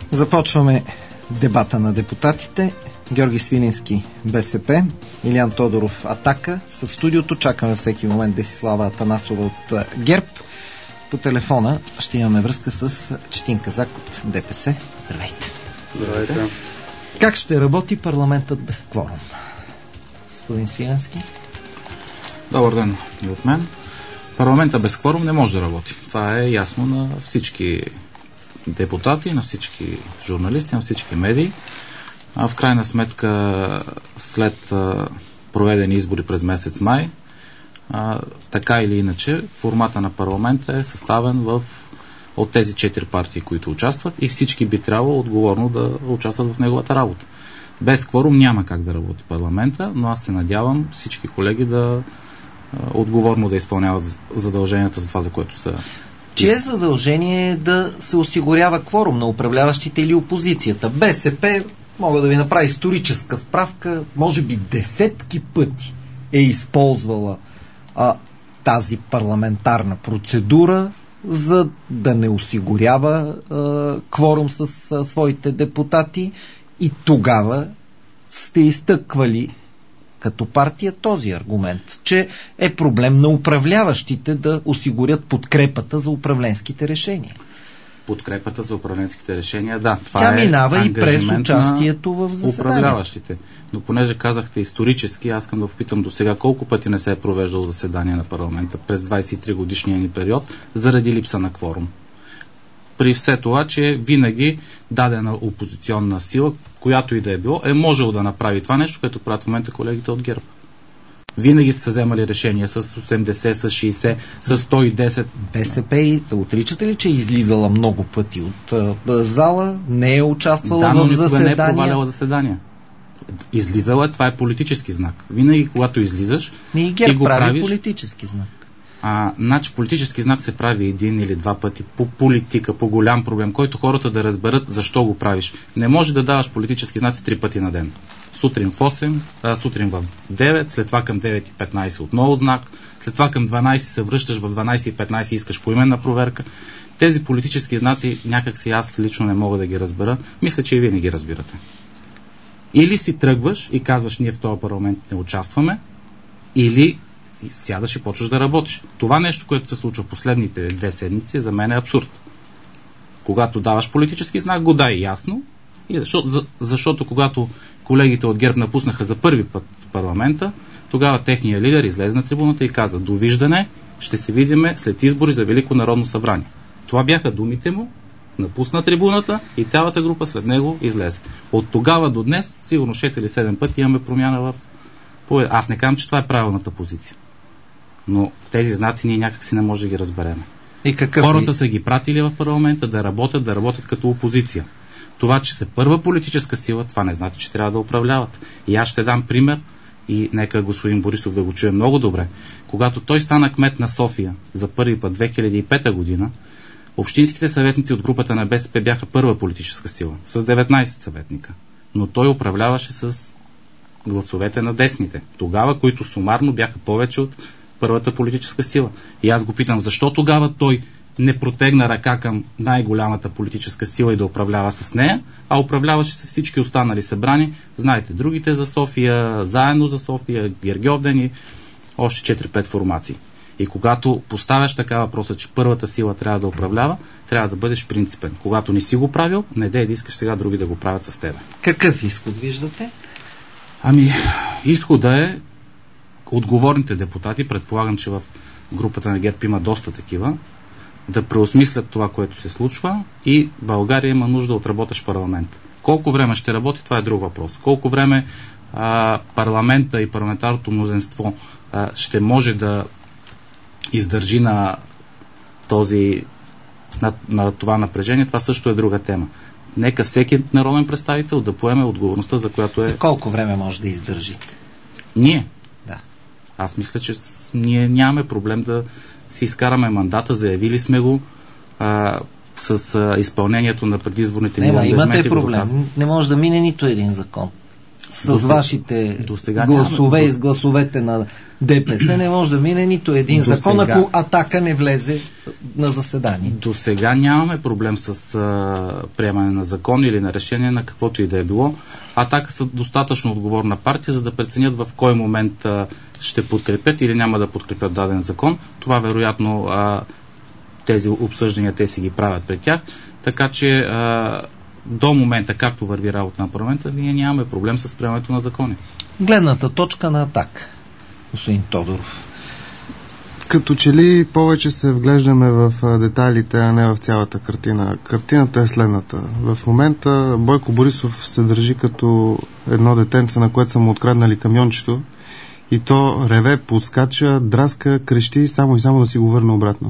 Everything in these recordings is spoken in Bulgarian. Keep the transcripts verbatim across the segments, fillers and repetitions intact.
Започваме дебата на депутатите. Георги Свиленски, БСП, Илиян Тодоров, Атака са в студиото. Чакаме всеки момент Десислава Атанасова от ГЕРБ. По телефона ще имаме връзка с Четин Казак от ДПС. Здравейте. Здравейте. Как ще работи парламентът без кворум? Господин Свиленски. Добър ден и от мен. Парламентът без кворум не може да работи. Това е ясно на всички депутати, на всички журналисти, на всички медии. А в крайна сметка, след а, проведени избори през месец май, а, така или иначе, формата на парламента е съставен в, от тези четири партии, които участват, и всички би трябвало отговорно да участват в неговата работа. Без кворум няма как да работи парламента, но аз се надявам всички колеги да а, отговорно да изпълняват задълженията за това, за което са. Чие задължение е да се осигурява кворум на управляващите или опозицията? БСП, мога да ви направя историческа справка, може би десетки пъти е използвала а, тази парламентарна процедура, за да не осигурява а, кворум с а, своите депутати, и тогава сте изтъквали като партия този аргумент, че е проблем на управляващите да осигурят подкрепата за управленските решения. Подкрепата за управленските решения, да. Това Тя е минава и през участието в заседанието. Управляващите. Но понеже казахте исторически, аз искам да попитам до сега колко пъти не се е провеждал заседание на парламента през двадесет и три годишния ни период заради липса на кворум. При все това, че винаги дадена опозиционна сила, която и да е било, е можел да направи това нещо, което правят в момента колегите от ГЕРБ. Винаги са вземали решения с осемдесет, с шейсет, с сто и десет. БСП, и отричате ли, че е излизала много пъти от а, зала, не е участвала да, в заседания? Да, но никога не е проваляла заседания. Излизала е, това е политически знак. Винаги, когато излизаш, и ГЕРБ ти го прави правиш, политически знак. А, значи политически знак се прави един или два пъти по политика, по голям проблем, който хората да разберат защо го правиш. Не може да даваш политически знаци три пъти на ден. Сутрин в осем, а, сутрин в девет, след това към девет и петнадесет отново знак, след това към дванадесет се връщаш, в дванадесет и петнадесет искаш поименна проверка. Тези политически знаци някак си аз лично не мога да ги разбера. Мисля, че и вие не ги разбирате. Или си тръгваш и казваш, ние в този парламент не участваме, или сядаш и почваш да работиш. Това нещо, което се случва последните две седмици, за мен е абсурд. Когато даваш политически знак, го дай ясно, и защото, за, защото когато колегите от ГЕРБ напуснаха за първи път в парламента, тогава техният лидер излезе на трибуната и каза: довиждане, ще се видиме след избори за Велико народно събрание. Това бяха думите му, напусна трибуната и цялата група след него излезе. От тогава до днес, сигурно шест или седем пъти имаме промяна в... Аз не казвам, че това е правилната позиция. Но тези знаци ние някак си не може да ги разберем. И какъв Хората ли? са ги пратили в парламента да работят, да работят като опозиция. Това, че са първа политическа сила, това не значи, че трябва да управляват. И аз ще дам пример, и нека господин Борисов да го чуе много добре. Когато той стана кмет на София за първи път две хиляди и пета година, общинските съветници от групата на БСП бяха първа политическа сила, с деветнадесет съветника. Но той управляваше с гласовете на десните. Тогава, които сумарно бяха повече от първата политическа сила. И аз го питам, защо тогава той не протегна ръка към най-голямата политическа сила и да управлява с нея, а управляваше с всички останали събрани. Знаете, другите за София, заедно за София, Гергьовден и още четири-пет формации. И когато поставяш така въпроса, че първата сила трябва да управлява, трябва да бъдеш принципен. Когато не си го правил, не дей да искаш сега други да го правят с тебе. Какъв изход виждате? Ами, изхода е отговорните депутати, предполагам, че в групата на ГЕРБ има доста такива, да преосмислят това, което се случва, и България има нужда от работещ парламент. Колко време ще работи, това е друг въпрос. Колко време а, парламента и парламентарното мнозинство а, ще може да издържи на този на, на това напрежение, това също е друга тема. Нека всеки народен представител да поеме отговорността, за която е... Колко време може да издържите? Ние? Да. Аз мисля, че ние нямаме проблем да си изкараме мандата, заявили сме го а, с а, изпълнението на предизборните ни ангажименти. Имате проблем. Не може да мине нито един закон. с до, вашите до сега гласове нямаме, и с гласовете на ДПС не може да мине нито един до закон, сега, ако Атака не влезе на заседание. До сега нямаме проблем с а, приемане на закон или на решение на каквото и да е било. Атака са достатъчно отговорна партия, за да преценят в кой момент а, ще подкрепят или няма да подкрепят даден закон. Това вероятно а, тези обсъждания те си ги правят пред тях. Така че а, до момента, както върви работа на парламента, ние нямаме проблем с приемането на закони. Гледната точка на Атака, господин Тодоров. Като че ли повече се вглеждаме в детайлите, а не в цялата картина. Картината е следната. В момента Бойко Борисов се държи като едно детенце, на което са му откраднали камиончето, и то реве, подскача, драска, крещи, само и само да си го върне обратно.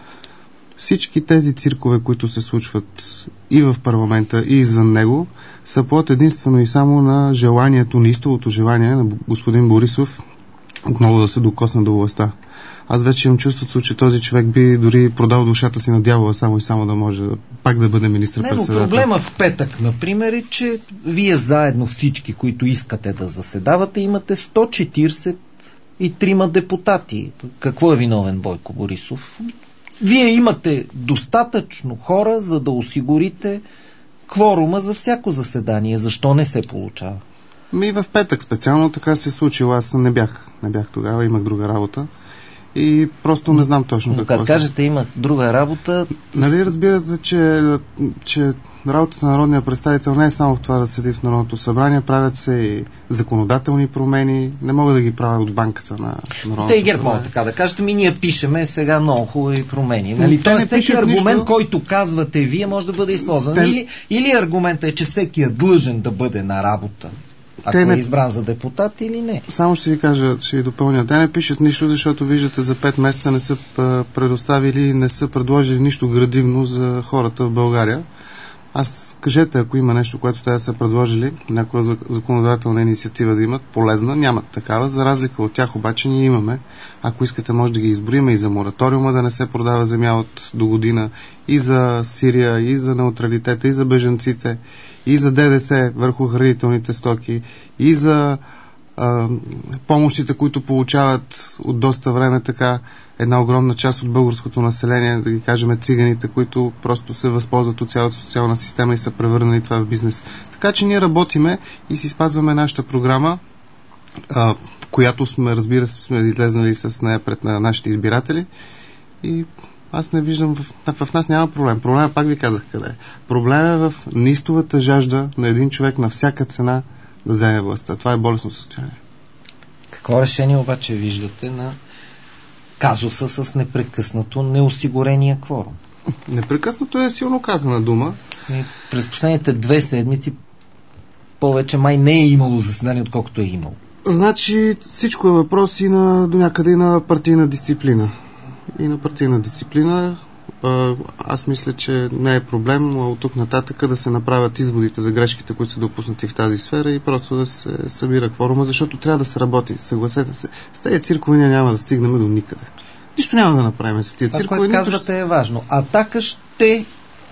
Всички тези циркове, които се случват и в парламента, и извън него, са плод единствено и само на желанието, неистовото желание на господин Борисов отново да се докосне до властта. Аз вече имам чувството, че този човек би дори продал душата си на дявола, само и само да може да, пак да бъде министър-председател. Не, но проблема в петък, например, е, че вие заедно всички, които искате да заседавате, имате сто четиридесет и трима депутати. Какво е виновен Бойко Борисов? Вие имате достатъчно хора, за да осигурите кворума за всяко заседание. Защо не се получава? Ми в петък специално така се случило. Аз не бях, не бях тогава, имах друга работа. И просто не знам точно Но какво. Като кажете, имах друга работа... Нали разбирате, че, че работата на народния представител не е само в това да седи в Народното събрание, правят се и законодателни промени, не мога да ги правя от банката на Народното Те и ГЕРБ събрание. могат така да кажете, ми ние пишеме сега много хубави промени. Нали? Те не Тоест, всеки аргумент, нищо. който казвате вие, може да бъде използван. Те... Или, или аргументът е, че всеки е длъжен да бъде на работа, ако Те не... е избран за депутат или не. Само ще ви кажа, ще ви допълня. Те не пишат нищо, защото виждате за пет месеца не са предоставили, не са предложили нищо градивно за хората в България. Аз кажете, ако има нещо, което те да са предложили, някаква законодателна инициатива да имат, полезна, нямат такава. За разлика от тях обаче ние имаме. Ако искате, може да ги изброиме и за мораториума да не се продава земя от до година, и за Сирия, и за неутралитета, и за бежанците, и за ДДС върху хранителните стоки, и за а, помощите, които получават от доста време така една огромна част от българското население, да ги кажем циганите, които просто се възползват от цялата социална система и са превърнали това в бизнес. Така че ние работиме и си спазваме нашата програма, а, която сме, разбира се, сме излезнали с нея пред на нашите избиратели, и аз не виждам, в, в нас няма проблем. Проблема, пак ви казах къде е. Проблем е в неистовата жажда на един човек на всяка цена да вземе властта. Това е болестно състояние. Какво решение обаче виждате на казуса с непрекъснато неосигурения кворум? Непрекъснато е силно казана дума. И през последните две седмици повече май не е имало заседание, отколкото е имало. Значи всичко е въпрос и на, до някъде и на партийна дисциплина. И на партийна дисциплина аз мисля, че не е проблем от тук нататък да се направят изводите за грешките, които са допуснати в тази сфера, и просто да се събира кворума, защото трябва да се работи. Съгласете се. С тези циркови ние няма да стигнем до никъде. Нищо няма да направим с тези циркови. Това, което казвате, е важно. Атака ще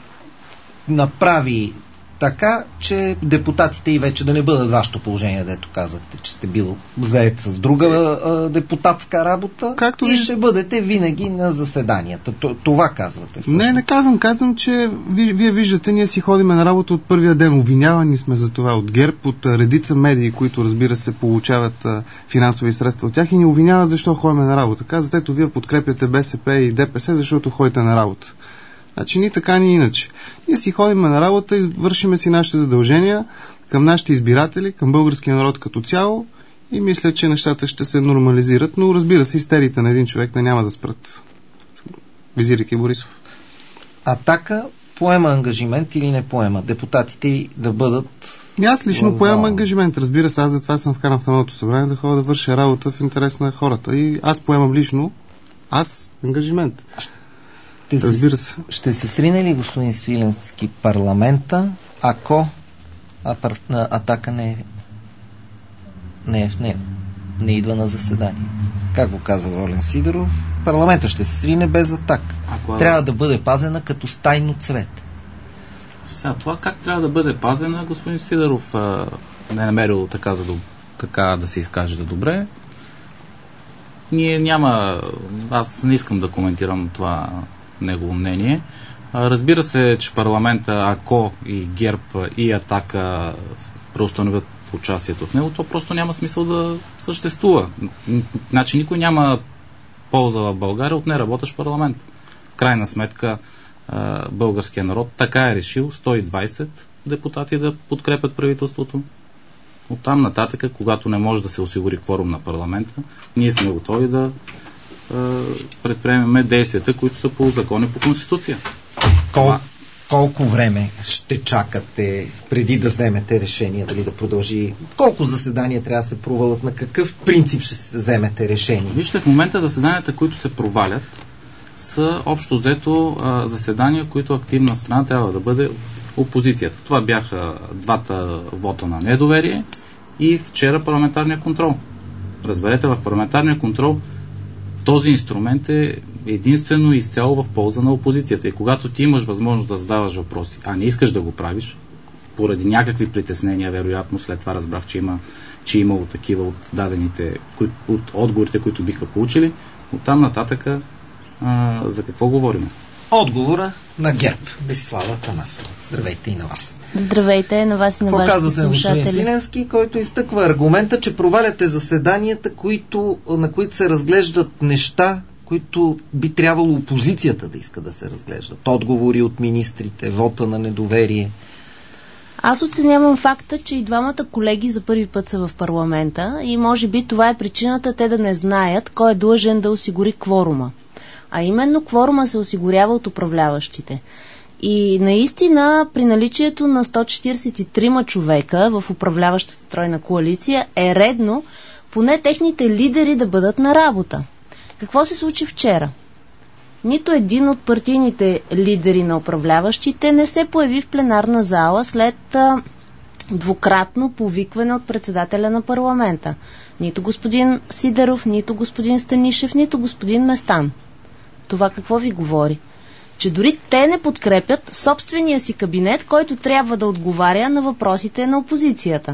направи така, че депутатите и вече да не бъдат вашето положение, дето казахте, че сте бил заед с друга а, депутатска работа, както и ви... ще бъдете винаги на заседанията. Това казвате всъщност. Не, не казвам. Казвам, че ви, вие виждате, ние си ходиме на работа от първия ден. Обвинявани сме за това от ГЕРБ, от редица медии, които, разбира се, получават а, финансови средства от тях, и ни обвиняват защо ходим на работа. Казват, ето вие подкрепяте БСП и ДПС, защото ходите на работа. Значи ни така, ни иначе. Ние си ходим на работа и вършиме си нашите задължения към нашите избиратели, към българския народ като цяло, и мисля, че нещата ще се нормализират, но разбира се, истериите на един човек не няма да спрат. Визирайки Борисов. Атака поема ангажимент или не поема? Депутатите да бъдат... Аз лично поемам ангажимент. Разбира се, аз затова съм вкаран в Народното събрание да ходя да върша работа в интерес на хората. И аз поемам лично аз ангажимент. Ще се, ще се срине ли, господин Свиленски, парламента, ако апар... Атака не е, не е в него, не идва на заседание? Как го каза Волен Сидеров, парламента ще се срине без Атака. Ако... Трябва да бъде пазена като стайно цвете. Сега, това как трябва да бъде пазена, господин Сидеров? не е намерило така, за да, така да се изкаже за добре. Ние няма... Аз не искам да коментирам това негово мнение. Разбира се, че парламента, ако и ГЕРБ и Атака преустановят участието в него, то просто няма смисъл да съществува. Значи никой няма полза в България от неработещ парламент. В крайна сметка българския народ така е решил сто и двайсет депутати да подкрепят правителството. Оттам нататък, когато не може да се осигури кворум на парламента, ние сме готови да е, предприемем действията, които са по закон и по Конституция. Кол, колко време ще чакате преди да вземете решение, дали да продължи? Колко заседания трябва да се провалят? На какъв принцип ще се вземете решение? Вижте, в момента заседанията, които се провалят, са общо взето а, заседания, които активна страна трябва да бъде опозицията. Това бяха двата вота на недоверие и вчера парламентарния контрол. Разберете, в парламентарния контрол този инструмент е единствено и изцяло в полза на опозицията. И когато ти имаш възможност да задаваш въпроси, а не искаш да го правиш, поради някакви притеснения, вероятно, след това разбрах, че има, че имало такива от дадените, от отговорите, които биха получили, оттам нататъка а, за какво говорим? Отговора на ГЕРБ. Десислава Атанасова. Здравейте и на вас. Здравейте на вас и на вашите слушатели. Господин Свиленски, който изтъква аргумента, че проваляте заседанията, които, на които се разглеждат неща, които би трябвало опозицията да иска да се разглеждат. Отговори от министрите, вота на недоверие. Аз оценявам факта, че и двамата колеги за първи път са в парламента и може би това е причината те да не знаят кой е длъжен да осигури кворума. А именно кворума се осигурява от управляващите. И наистина при наличието на сто четиридесет и трима човека в управляващата тройна коалиция е редно поне техните лидери да бъдат на работа. Какво се случи вчера? Нито един от партийните лидери на управляващите не се появи в пленарна зала след а, двукратно повикване от председателя на парламента. Нито господин Сидеров, нито господин Станишев, нито господин Местан. Това какво ви говори? Че дори те не подкрепят собствения си кабинет, който трябва да отговаря на въпросите на опозицията.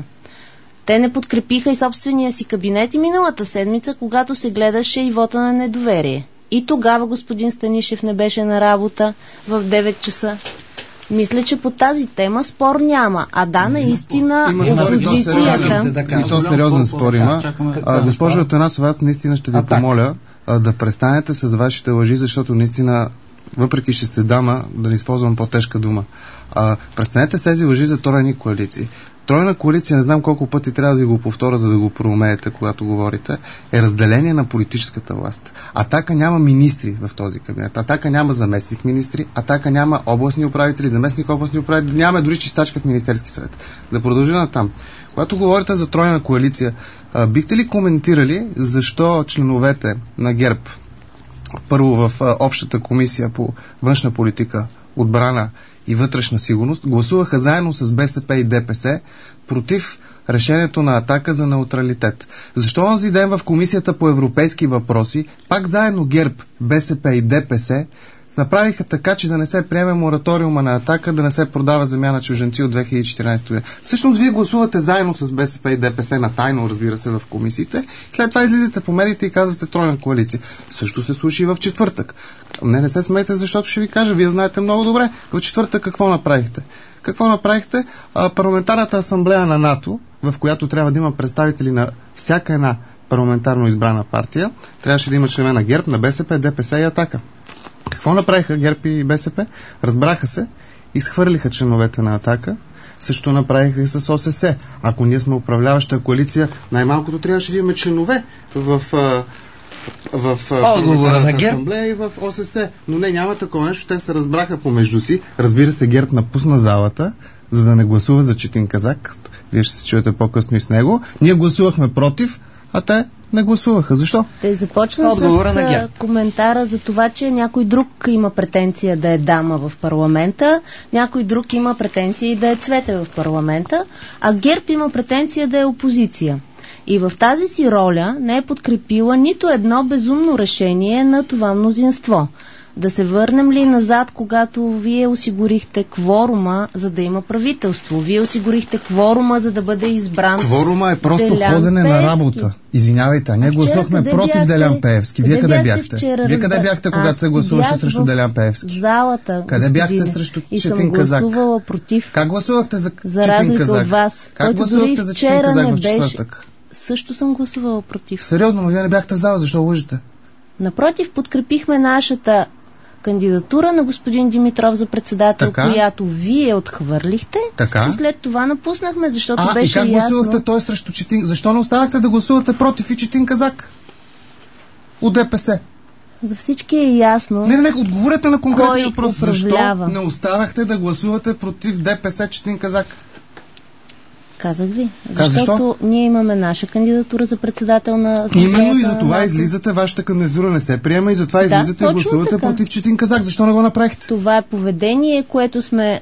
Те не подкрепиха и собствения си кабинет и миналата седмица, когато се гледаше и вота на недоверие. И тогава господин Станишев не беше на работа в девет часа. Мисля, че по тази тема спор няма. А да, наистина опозицията... И то сериозен спор има. Госпожо Атанасова, аз наистина ще ви помоля а, да престанете с вашите лъжи, защото наистина, въпреки че сте дама, да не използвам по-тежка дума, а, престанете с тези лъжи за тройни коалиции. Тройна коалиция, не знам колко пъти трябва да ви го повторя, за да го проумеете, когато говорите, е разделение на политическата власт. Атака няма министри в този кабинет. Атака няма заместник министри. Атака няма областни управители, заместник областни управители. Няма дори чистачка в Министерски съвет. Да продължи натам. Когато говорите за тройна коалиция, а, бихте ли коментирали защо членовете на ГЕРБ първо в а, общата комисия по външна политика, отбрана и вътрешна сигурност гласуваха заедно с БСП и ДПС против решението на Атака за неутралитет? Защо онзи ден в Комисията по европейски въпроси пак заедно ГЕРБ, БСП и ДПС направиха така, че да не се приеме мораториума на Атака, да не се продава земя на чужденци от две хиляди и четиринадесета година? Всъщност вие гласувате заедно с БСП и ДПС на тайно, разбира се, в комисиите. След това излизате по медиите и казвате тройна коалиция. Също се случи и в четвъртък. Не, не се смейте, защото ще ви кажа, вие знаете много добре. В четвъртък какво направихте? Какво направихте? А, парламентарната асамблея на НАТО, в която трябва да има представители на всяка една парламентарно избрана партия, трябваше да има членове на ГЕРБ, на БСП, ДПС и Атака. Какво направиха ГЕРБ и БСП? Разбраха се, изхвърлиха членовете на Атака, също направиха и с ОССЕ. Ако ние сме управляваща коалиция, най-малкото трябваше да имаме членове в, в, в, в парламентарната асамблея и в ОССЕ. Но не, няма такова нещо. Те се разбраха помежду си. Разбира се, ГЕРБ напусна залата, за да не гласува за Четин Казак. Вие ще се чуете по-късно и с него. Ние гласувахме против, а те не гласуваха. Защо? Те започна с коментара за това, че някой друг има претенция да е дама в парламента, някой друг има претенция да е цвете в парламента, а ГЕРБ има претенция да е опозиция. И в тази си роля не е подкрепила нито едно безумно решение на това мнозинство. Да се върнем ли назад, когато вие осигурихте кворума, за да има правителство? Вие осигурихте кворума, за да бъде избран Кворума е просто Делян ходене Пеевски. на работа. Извинявайте, ние гласувахме против бяхте? Делян Пеевски. Вие къде бяхте? Вчера, Вие къде бяхте, когато се гласуваше срещу Делян Пеевски? В залата, къде бяхте господине? срещу И Четин Казак? И съм гласувала против. Как гласувахте за, За Четин разлика Казак? от вас, Как който гласувахте дори за Четин вчера Казак не в беше. четвъртък? Също съм гласувала против. Сериозно, но вие не бяхте в зала, защо лъжете? Напротив, подкрепихме нашата кандидатура на господин Димитров за председател, така? която вие отхвърлихте. Така? И след това напуснахме, защото а, беше и как ясно... гласувахте той срещу Четин? Защо не останахте да гласувате против и Четин Казак? От ДПС. За всички е ясно... Не, не, не, отговорете на конкретния въпрос. Управлява? Защо не останахте да гласувате против ДПС Четин Казак? Казах ви. Как, Защото защо? ние имаме наша кандидатура за председател на Асамблеята. Именно и за това на... излизате, вашата кандидатура не се приема и затова да, излизате и гласувате така. против Четин Казак. Защо не го направихте? Това е поведение, което сме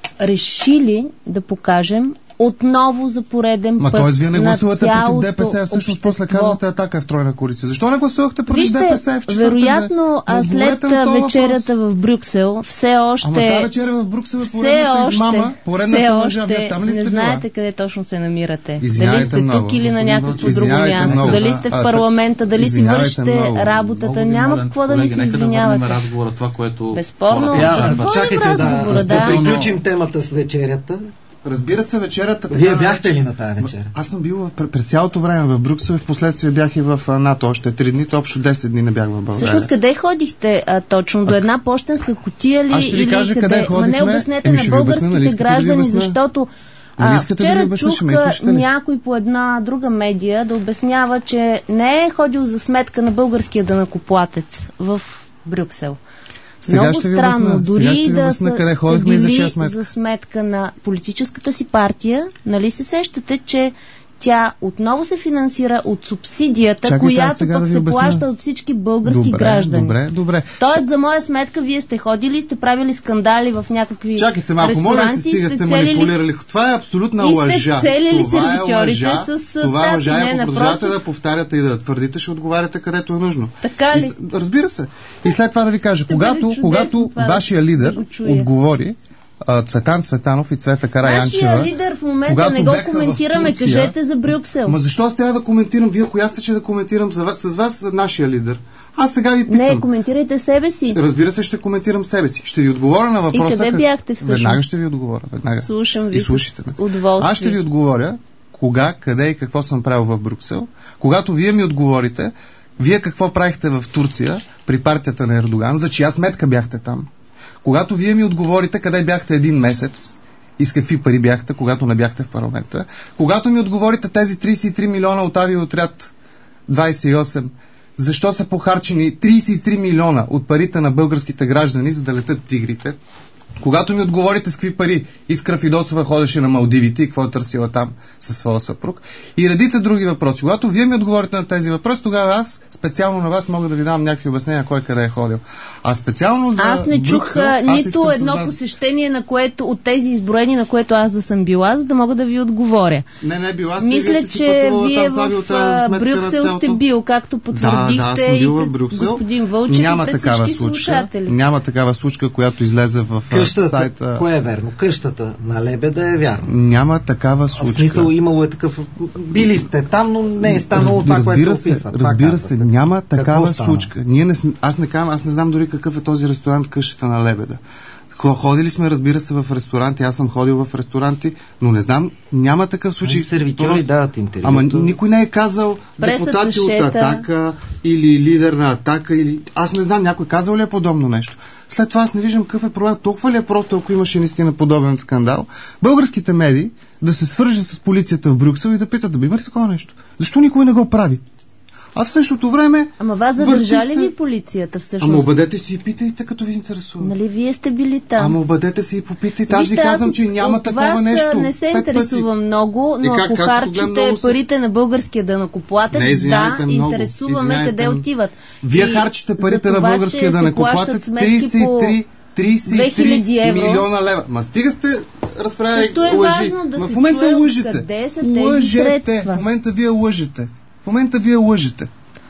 решили да покажем отново за пореден Ма път. т.е. вие не гласувате против ДПС, а всъщност общество. после казвате Атака е в тройна коалиция. Защо не гласувахте против Вижте, ДПС в четвъртък? вероятно, а след вечерята в Брюксел, все още... Ама тази вечеря в Брюксел е все поредната още, измама, поредната все лъжа. още Вие там ли сте не била? знаете къде точно се намирате. Извинявайте дали сте много, тук или на господин някакво Вълчев. друго Извинявайте място, много. дали сте в А, парламента, дали си извинявайте вършите много. работата. Много ви Няма моля, какво да ми колеги, се нека да върнем извинявате. разговора, това, което Безспорно. хората Я, очакват. чакайте да, разговора, да, да. приключим темата с вечерята. Разбира се, вечерята... Вие така, бяхте ли на тази вечеря? Аз съм бил в, през цялото време в Брюксел и в последствие бях и в а, НАТО още три дни, то общо десет дни не бях в България. Всъщност къде ходихте а, точно? До една почтенска кутия ли? Аз ще ви или кажа къде? къде ходихме. Ма не обяснете Еми, на ще ви обясня, българските нали искате да ви граждани, обясня? защото Нали а, искате да ви вчера обясня, ще чух ме изслушате ли? някой по една друга медия да обяснява, че не е ходил за сметка на българския данъкоплатец в Брюксел. Сега Много ще ви странно, обясна. дори Сега ще ви да обясня са, къде сте ходихме и за чия били сметка. за сметка на политическата си партия, нали се сещате, че тя отново се финансира от субсидията, Чакайте, която сега пък да ви се обясня. плаща от всички български Добре, граждани. добре, добре. Тоест, за моя сметка, вие сте ходили, сте правили скандали в някакви Чакайте малко, моля да се ресторанти, стига, сте сте целили... манипулирали. Това е абсолютна и сте лъжа. целили Това е сервитьорите лъжа. с Това е тапи, лъжа. не, Ако продължавате напротив. да повтаряте и да твърдите, ще отговаряте където е нужно. Така ли? И, разбира се. И след това да ви кажа, Ще когато, бъде чудесно когато това да- вашия лидер да го чуя. отговори, а, Цветан Цветанов и Цвета Караянчева... Нашия лидер в момента когато не го бяха в коментираме, Турция, кажете за Брюксел. Ма защо аз трябва да коментирам? Вие коя сте, че да коментирам за вас, с вас нашия лидер? Аз сега ви питам. Не, коментирайте себе си. Разбира се, ще коментирам себе си. Ще ви отговоря на въпроса. И къде как- бяхте всъщност? Веднага ще ви отговоря. Веднага. Слушам ви И с слушайте ме. удоволствие. Аз ще ви отговоря кога, къде и какво съм правил в Брюксел. Когато вие ми отговорите, вие какво правихте в Турция при партията на Ердоган, за чия сметка бяхте там. Когато вие ми отговорите къде бяхте един месец и с какви пари бяхте, когато не бяхте в парламента. Когато ми отговорите тези трийсет и три милиона от авиоотряд двайсет и осем, защо са похарчени трийсет и три милиона от парите на българските граждани, за да летят тигрите. Когато ми отговорите с какви пари Искра Фидосова ходеше на Малдивите и какво е търсила там със своя съпруг. И редица други въпроси. Когато вие ми отговорите на тези въпроси, тогава аз специално на вас мога да ви дам някакви обяснения кой къде е ходил. А специално за Аз не чух Брюксел, а, аз нито искам с едно вас- посещение, на което, от тези изброени, на което аз да съм била, за да мога да ви отговоря. Не, не, била сте, Мисля, вие сте си че пътувала вие там с авиоотряда за в сметка на Брюксел цялото. сте бил, както потвърдихте Да, да, аз съм и бил в пред Брюксел. господин Вълчев Няма и пред такава всички случка. слушатели. Няма такава случка, която излезе в а, Къщата, сайта. кое е верно? Къщата на Лебеда е вярно. Няма такава В случка. смисъл имало е такъв... Били сте там, но не е станало това, което разбира се се, описва. Това разбира казвате. се, няма Какво такава стана? случка. Ние не, см- аз не казвам, аз не знам дори какъв е този ресторант къщата на Лебеда. Хо- Ходили сме, разбира се, в ресторанти. Аз съм ходил в ресторанти, но не знам, няма такъв случай. Ами сервитьори Просто- дават интервюто. Ама никой не е казал Пресата депутати от шета. Атака или лидер на Атака или... Аз не знам, някой казал ли е подобно нещо. След това аз не виждам какъв е проблем. Толкова ли е просто, ако имаше наистина подобен скандал, българските медии да се свържат с полицията в Брюксел и да питат, да има ли такова нещо? Защо никой не го прави? А в същото време... Ама вас върти задържали се- ли полицията всъщност? Ама обадете се и питайте, като ви интересува. Нали вие сте били там? Ама обадете се и попитайте. Аз ви Вижте, казвам, от- че няма от такова вас, нещо. не се Пет интересува пъти. много, но Е, как- ако как харчите гледам, много се- парите на българския данъкоплатец, Не, извинявайте да, много. интересуваме Извинявайте къде много. отиват. Вие И харчите парите за на това, българския че се данъкоплатец плащат сметки трийсет и три по трийсет и две хиляди три евро. милиона лева. Ма стига сте разправяли Също е лъжи. важно да Ма се в момента чуе лъжете. откъде са тези Лъжете. средства. В момента вие лъжете. В момента вие лъжете.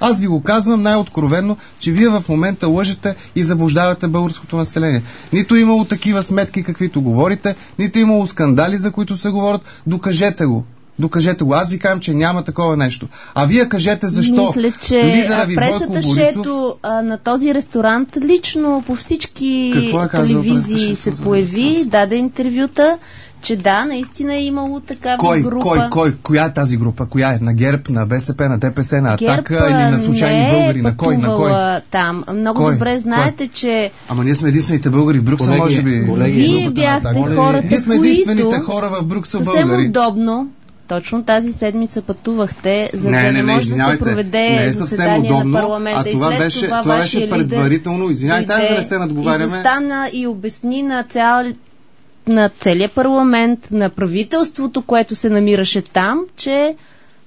Аз ви го казвам най-откровенно, че вие в момента лъжете и заблуждавате българското население. Нито имало такива сметки, каквито говорите, нито имало скандали, за които се говорят. Докажете го. Докажете го. Аз ви казвам, че няма такова нещо. А вие кажете защо. Мисля, че лидера ви пресата Бойко Борисов... Шето а, на този ресторант лично по всички е телевизии се появи, даде интервюта, че да, наистина е имало такава кой, група. Кой, кой, коя е тази група? Коя е? На ГЕРБ, на БСП, на ДПС, на Атака ГЕРБ, или на случайни българи? На кой? На кой? Там. Много кой? добре знаете, кой? че... Ама ние сме единствените българи в Брюксел, колеги, може би. Колеги, вие бяхте на хората, ние сме единствените които хора в Брюксел съвсем българи. удобно точно тази седмица пътувахте, за не, да не, не, може не, да се проведе не е заседание удобно, на парламента. а това и след беше, това, това вашия беше предварително. Извинявайте, аз да не се надговаряме. И застана и обясни на цял на целия парламент, на правителството, което се намираше там, че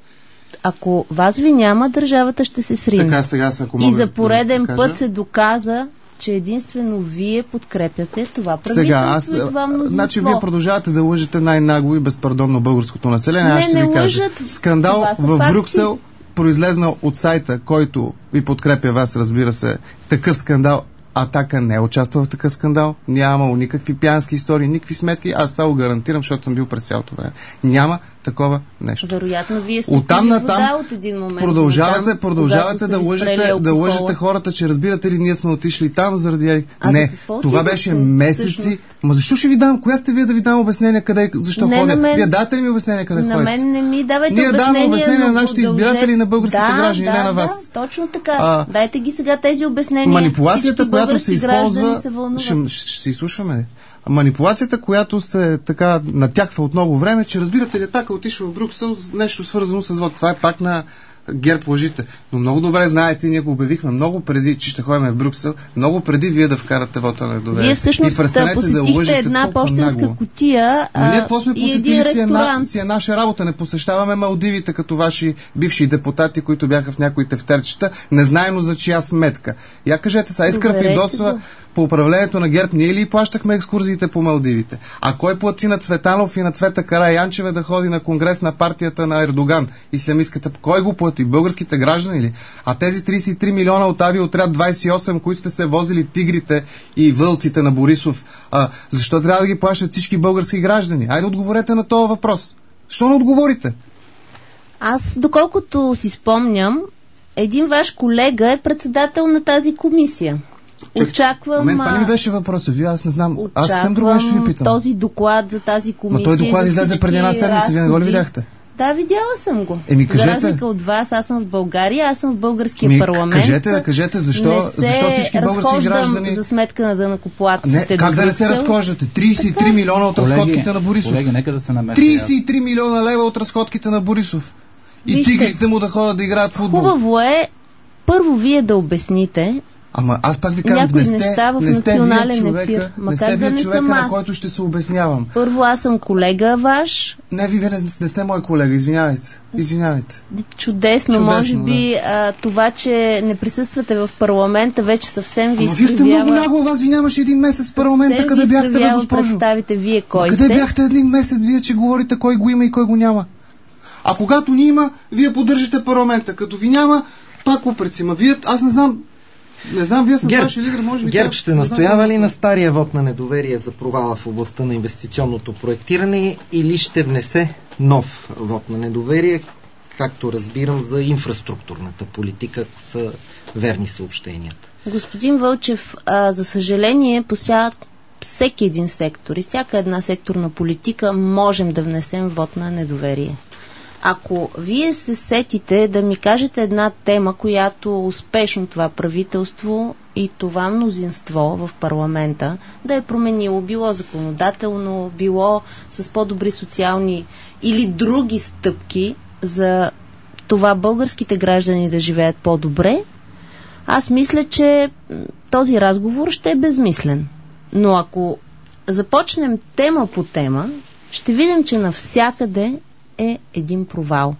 ако вас ви няма, държавата ще се срине. Така, сега, ако мога и за пореден да път се доказа, че единствено вие подкрепяте това правителство. Сега, аз, и това мнозинство. Значи вие продължавате да лъжете най-нагло и безпардонно българското население. Не, аз ще не ви кажа. лъжат. Скандал в факти. Брюксел, произлезнал от сайта, който ви подкрепя вас, разбира се, такъв скандал. Атака не е участвал в такъв скандал. Нямало никакви пиянски истории, никакви сметки. Аз това го гарантирам, защото съм бил през цялото време. Няма такова нещо. Вероятно, вие сте оттам вода натам от един момент. продължавате, натам, продължавате да лъжете, да лъжете хората, че разбирате ли, ние сме отишли там заради... А не, за това беше месеци. Всъщност? Ма защо ще ви дам? Коя сте вие да ви дам обяснение къде, защо не ходя? Мен... Вие дадете ли ми обяснение къде на ходите? На мен не ми давайте ние обяснение. Ние даваме обяснение на нашите продължете... избиратели, на българските да, граждани, да, не на вас. Да, точно така. А, Дайте ги сега тези обяснения. Манипулацията, която се използва... Се ще, ще се изслушваме. Манипулацията, която се така натяква от много време, че разбирате ли, така отишва в Брюксел, нещо свързано с вот. Това е пак на ГЕРБ лъжите. Но много добре знаете, ние го обявихме много преди, че ще ходим в Брюксел, много преди вие да вкарате вота на доверие. Вие всъщност да посетихте да една пощенска кутия а, ние какво сме и един си, ресторант. Е, си е наша работа. Не посещаваме Малдивите като ваши бивши депутати, които бяха в някои тефтерчета, незнайно за чия сметка. Я кажете сега, Искра Фирдосова по управлението на ГЕРБ, ние ли плащахме екскурзиите по Малдивите? А кой плати на Цветанов и на Цвета Караянчева да ходи на конгрес на партията на Ердоган, ислямистката? Кой го плати? Българските граждани ли? А тези трийсет и три милиона от авиоотряд двайсет и осем, които сте се возили тигрите и вълците на Борисов, а, защо трябва да ги плащат всички български граждани? Айде отговорете на този въпрос. Защо не отговорите? Аз, доколкото си спомням, един ваш колега е председател на тази комисия. Чек, очаквам... Момент, това не ми беше въпросът. Вие, аз не знам. Аз съм друго нещо ви питам. Този доклад за тази комисия. Но той доклад излезе преди една седмица. Вие не го ли видяхте? Да, видяла съм го. Еми, кажете. За разлика от вас, аз съм в България, аз съм в българския Еми, парламент. Кажете, кажете, защо, защо всички български граждани... за сметка на данъкоплатците. Как да не се разхождате? трийсет и три милиона от колеги, разходките на Борисов. Колеги, нека да се намесят. трийсет и три милиона лева от разходките на Борисов. И Вижте, тигрите му да ходят да играят футбол. Хубаво е първо вие да обясните. Ама аз пак ви казвам, не сте, не сте вие човека, не сте вие човека, на който ще се обяснявам. Първо аз съм колега ваш. Не, вие не, не сте мой колега, извинявайте. Извинявайте. Чудесно, Чудесно може би да. а, това, че не присъствате в парламента, вече съвсем ви изкривява. Вие сте много нагло, вас ви нямаше един месец в парламента, къде бяхте, бе, госпожо? Представите вие кой къде сте? бяхте един месец, вие, че говорите кой го има и кой го няма? А когато ни има, вие поддържате парламента. Като ви няма, пак упреци. Вие, аз не знам, не знам, вие с ГЕРБ, вашия лидер, може би... ГЕРБ ще настоява ли на стария вод на недоверие за провала в областта на инвестиционното проектиране или ще внесе нов вод на недоверие, както разбирам, за инфраструктурната политика, ако са верни съобщенията? Господин Вълчев, а, за съжаление, по ся... всеки един сектор и всяка една секторна политика можем да внесем вод на недоверие. Ако вие се сетите да ми кажете една тема, която успешно това правителство и това мнозинство в парламента да е променило, било законодателно, било с по-добри социални или други стъпки за това българските граждани да живеят по-добре, аз мисля, че този разговор ще е безмислен. Но ако започнем тема по тема, ще видим, че навсякъде е един провал.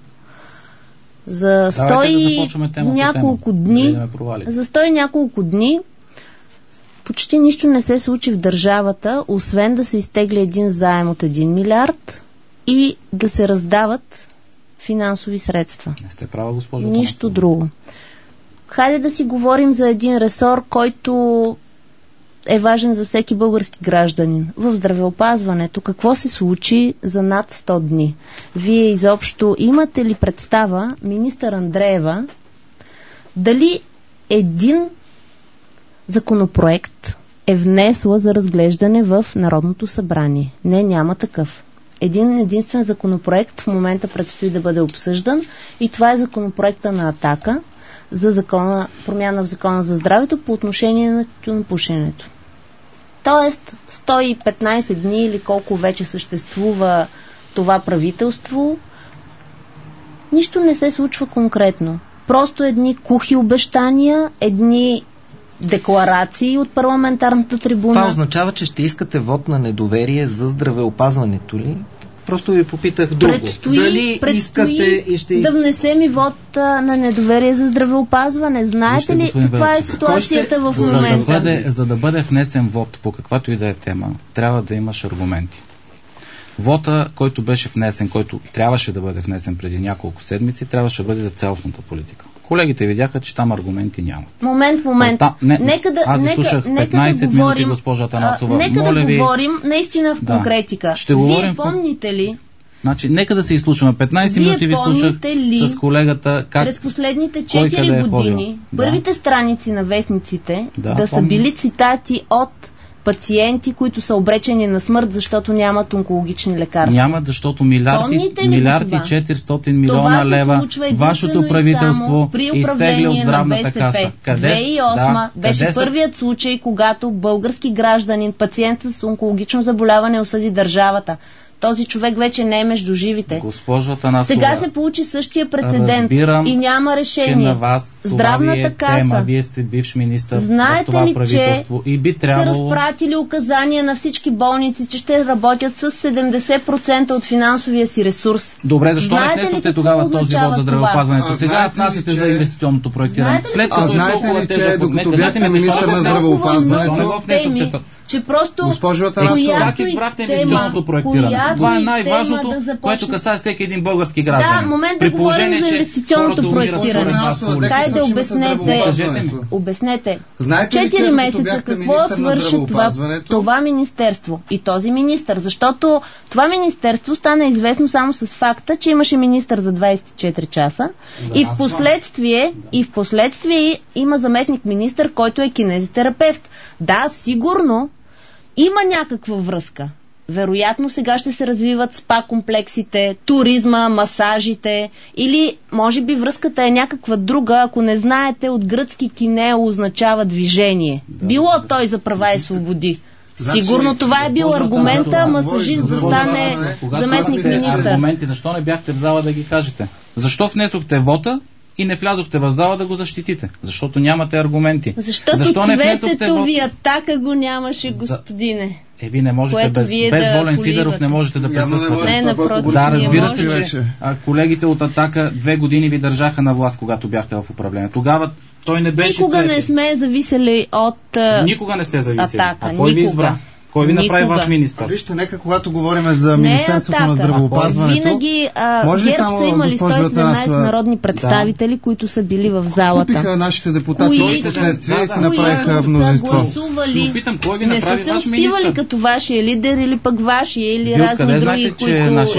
За сто и няколко дни, за сто и няколко дни почти нищо не се случи в държавата, освен да се изтегли един заем от един милиард и да се раздават финансови средства. Не сте права, госпожо. Нищо друго. хайде да си говорим за един ресор, който е важен за всеки български гражданин. В здравеопазването какво се случи за над сто дни? Вие изобщо имате ли представа, министър Андреева, дали един законопроект е внесла за разглеждане в Народното събрание? Не, няма такъв. Един единствен законопроект в момента предстои да бъде обсъждан и това е законопроекта на Атака за закона, промяна в закона за здравето по отношение на тютюнопушенето. Тоест сто и петнайсет дни или колко вече съществува това правителство, нищо не се случва конкретно. Просто едни кухи обещания, едни декларации от парламентарната трибуна. Това означава, че ще искате вод на недоверие за здравеопазването ли? Просто ви попитах друго. Предстои, Дали предстои искате и ще да внесем и вод а, на недоверие за здравеопазване. Знаете ли каква е ситуацията ще... в момента? За да, бъде, за да бъде внесен вод по каквато и да е тема, трябва да имаш аргументи. Вота, който беше внесен, който трябваше да бъде внесен преди няколко седмици, трябваше да бъде за цялостната политика. Колегите видяха, че там аргументи нямат. Момент, момент. Та, не, нека да, аз ви слушах петнайсет да говорим, минути, госпожа Атанасова. А, нека Моля да ви, говорим наистина в да, конкретика. ще Вие говорим помните ли? Значи, нека да се изслушаме. петнайсет Вие минути ви слушах ли, с колегата как... през последните четири години е първите да. страници на вестниците да, да са били цитати от пациенти, които са обречени на смърт, защото нямат онкологични лекарства. Нямат, защото милиарди, милиарди четиристотин милиона лева вашето правителство изтегля от здравната каса. Къде? две хиляди и осма да, беше първият са... случай, когато български гражданин, пациент с онкологично заболяване осъди държавата. Този човек вече не е между живите. Госпожо Атанасова, сега се получи същия прецедент разбирам, и няма решение. Че на вас здравната това ви е каса. Тема. Вие сте бивш министър знаете в това ли, правителство и би трябвало... са разпратили указания на всички болници, че ще работят с седемдесет процента от финансовия си ресурс. Добре, защо знаете не внесохте тогава този вод за здравеопазването? Сега внасяте за инвестиционното проектиране. След като а знаете ли, че докато бяхте министър на здравеопазването, че просто госпожо Атанасова, как избрахте инвестиционното проектиране? Това е най-важното, да което касае всеки един български гражданин. Да, момент да говорим за инвестиционното проектиране. Кай да обяснете. Обяснете. Четири месеца какво свърши това, това министерство и този министър? Защото това министерство стана известно само с факта, че имаше министър за двайсет и четири часа и в последствие, и в последствие има заместник министър, който е кинезитерапевт. Да, сигурно има някаква връзка. Вероятно сега ще се развиват спа комплексите, туризма, масажите или може би връзката е някаква друга, ако не знаете, от гръцки кинео означава движение. Да, било да, той за права и свободи. Значи, сигурно това е бил аргумента, масажист да стане заместник министър. Аргументи, защо не бяхте в зала да ги кажете? Защо внесохте вота и не влязохте в зала да го защитите? Защото нямате аргументи. Защото защо цветето ви Атака го нямаше, господине. Е, вие не можете без, без да Волен Сидеров не можете да присъствате. Не, напротив, да, разбира се, че а, колегите от Атака две години ви държаха на власт, когато бяхте в управление. Тогава той не беше... Никога цвети. Не сме зависели от а... Никога не сте зависели. Атака. А кой Никога. ви избра? Кой ви направи ваш министър? Вижте, нека когато говорим за Министерството на здравеопазването... Винаги а, ГЕРБ са имали сто и седемнайсет народни представители, да. които са били в залата. Купиха нашите депутати и последствие да, да, и си направиха мнозинство. Гласували, питам, кой ви не са се успивали като вашия лидер или пък вашия или Бил, разни други, знаете, които имат...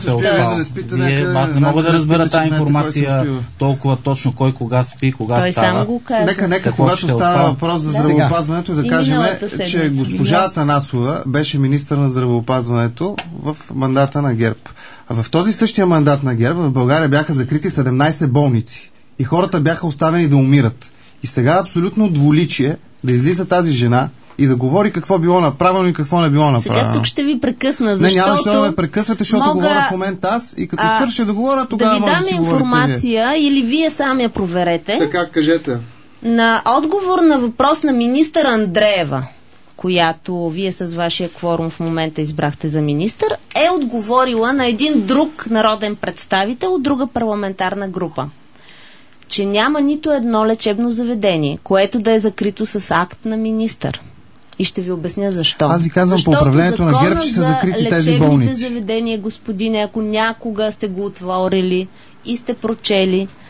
Аз не мога да разбера тази информация толкова точно кой кога спи, кога той става. сам го каза. Нека, нека, когато става въпрос за здравеопазването, да кажем, че госпожа Атанасова беше министър на здравеопазването в мандата на ГЕРБ. А в този същия мандат на ГЕРБ в България бяха закрити седемнайсет болници и хората бяха оставени да умират. И сега абсолютно двуличие да излиза тази жена и да говори какво било направено и какво не било направено. Сега тук ще ви прекъсна, защото... Не, няма защо да ме прекъсвате, защото мога... говоря в момента аз и като а, свърша да говоря, тогава може да си говорите. Да ви дам информация вие. Или вие сами я проверете. Така, кажете. На отговор на въпрос на министър Андреева, която вие с вашия кворум в момента избрахте за министър, е отговорила на един друг народен представител от друга парламентарна група, че няма нито едно лечебно заведение, което да е закрито с акт на министър. И ще ви обясня защо. Аз ви казвам по управлението на ГЕРБ, че са закрити тези болници. Лечебните заведения, господине, ако някога сте го отворили и сте прочели,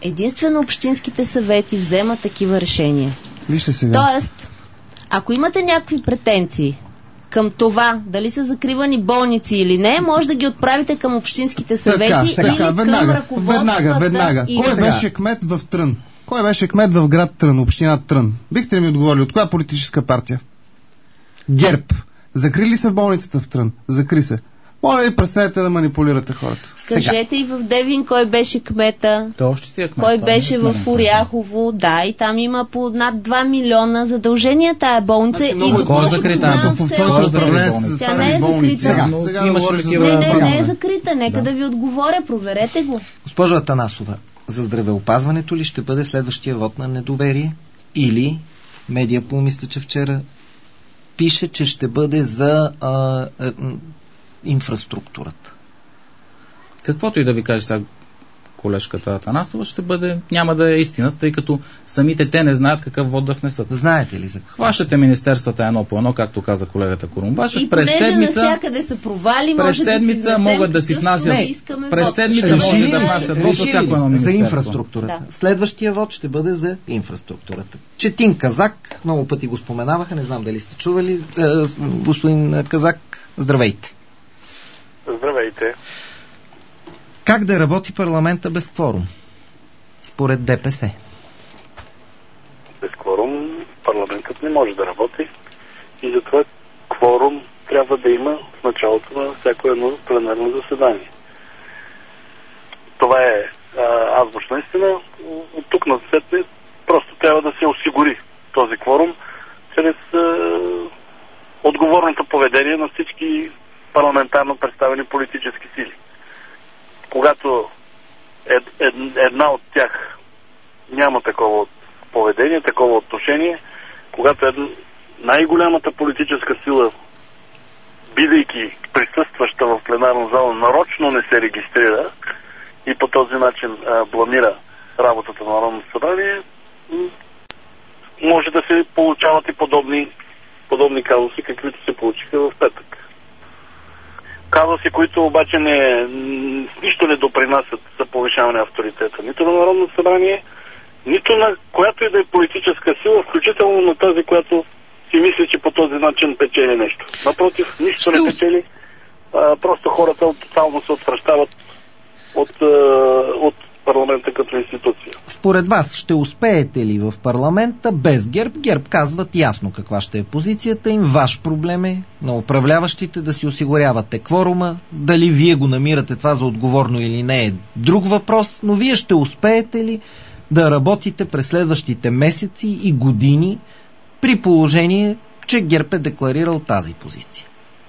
Единствено общинските съвети вземат такива решения. Вижте сега. Тоест, ако имате някакви претенции към това, дали са закривани болници или не, може да ги отправите към общинските съвети така, или така, към веднага, ръководствата. веднага, веднага. И... Кой беше кмет в Трън? Кой беше кмет в град Трън, община Трън? Бихте ли ми отговорили, от коя политическа партия? ГЕРБ. Закри ли се болницата в Трън? Закри се. Моля ви, престанете да манипулирате хората. Кажете и в Девин кой беше кмета. То още си е кмет. Кой беше в Оряхово. Да, и там има по над два милиона задължения тая болница. Значи, и много е доколкото закрита. знам, В все твоето още- управление се Тя не е затваряли болници. закрита. Сега, сега Имаше говориш за такива- Не, не, не е здравеопазване. закрита. Нека да ви отговоря. Проверете го. Госпожо Атанасова, за здравеопазването ли ще бъде следващия вод на недоверие? Или Медиапол, мисля, че вчера пише, че ще бъде за а, а, инфраструктурата. Каквото и да ви каже сега колежката Атанасова, ще бъде, няма да е истината, тъй като самите те не знаят какъв вод да внесат. Знаете ли за какво? Хващате министерствата едно по едно, както каза колегата Корумбашев. И През понеже седмица, навсякъде са провали, през може седмица да си могат да си внасят. внесем Не, какъвто искаме през вод. седмица Ще може решили да ли? внасят вод Решили за всяко ли едно за министерство. инфраструктурата. Да. Следващия вод ще бъде за инфраструктурата. Четин Казак, много пъти го споменаваха, не знам дали сте чували. Е, господин Казак, здравейте. Здравейте. Как да работи парламента без кворум? Според ДПС. Без кворум парламентът не може да работи и затова кворум трябва да има в началото на всяко едно пленарно заседание. Това е а, азбучна истина. От тук на сетне просто трябва да се осигури този кворум чрез а, отговорното поведение на всички парламентарно представени политически сили. Когато ед, ед, една от тях няма такова поведение, такова отношение, когато ед, най-голямата политическа сила, бидейки присъстваща в пленарна зала, нарочно не се регистрира и по този начин а, бламира работата на Народното събрание, може да се получават и подобни, подобни казуси, каквито се получиха в петък. Казуси, които обаче не, с нищо не допринасят за повишаване на авторитета нито на Народното събрание, нито на която и да е политическа сила, включително на тази, която си мисли, че по този начин печели нещо. Напротив, нищо не печели, а, просто хората тотално се отвръщават от, а, от парламента като институция. Според вас ще успеете ли в парламента без ГЕРБ? ГЕРБ казват ясно каква ще е позицията им. Ваш проблем е на управляващите да си осигурявате кворума. Дали вие го намирате това за отговорно или не е друг въпрос, но вие ще успеете ли да работите през следващите месеци и години при положение, че ГЕРБ е декларирал тази позиция?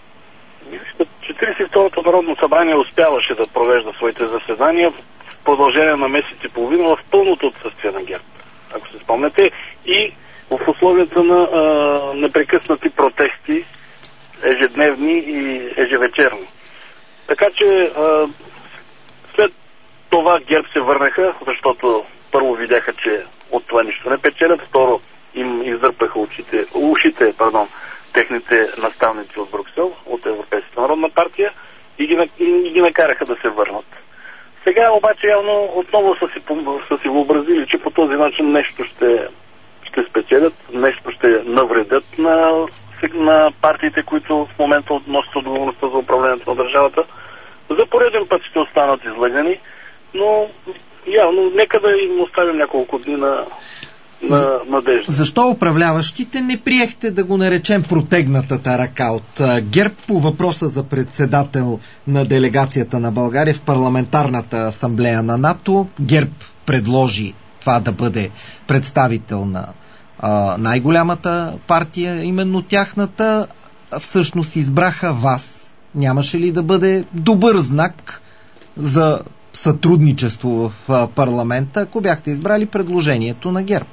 четиридесет и второто Народно събрание успяваше да провежда своите заседания в продължение на месец и половина в пълното отсъствие на ГЕРБ, ако се спомняте, и в условията на а, непрекъснати протести, ежедневни и ежевечерни. Така че а, след това ГЕРБ се върнаха, защото първо видяха, че от това нищо не печелят, второ им издърпаха ушите, ушите пардон, техните наставници от Брюксел, от Европейската народна партия и ги, и ги накараха да се върнат. Сега обаче явно отново са си, са си въобразили, че по този начин нещо ще, ще спечелят, нещо ще навредят на, на партиите, които в момента носят отговорността за управлението на държавата. За пореден път ще останат излъгани, но явно нека да им оставим няколко дни на, на надежда. Защо управляващите не приехте да го наречем протегнатата ръка от а, ГЕРБ по въпроса за председател на делегацията на България в парламентарната асамблея на НАТО? ГЕРБ предложи това да бъде представител на а, най-голямата партия, именно тяхната, всъщност избраха вас. Нямаше ли да бъде добър знак за сътрудничество в а, парламента, ако бяхте избрали предложението на ГЕРБ?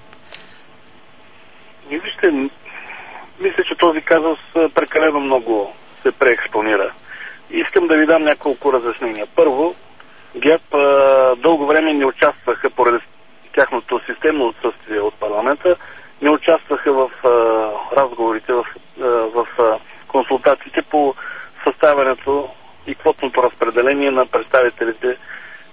И вижте, мисля, че този казус прекалено много се преекспонира. Искам да ви дам няколко разяснения. Първо, ГЕРБ а, дълго време не участваха, поради тяхното системно отсъствие от парламента, не участваха в а, разговорите, в, а, в а, консултациите по съставянето и квотното разпределение на представителите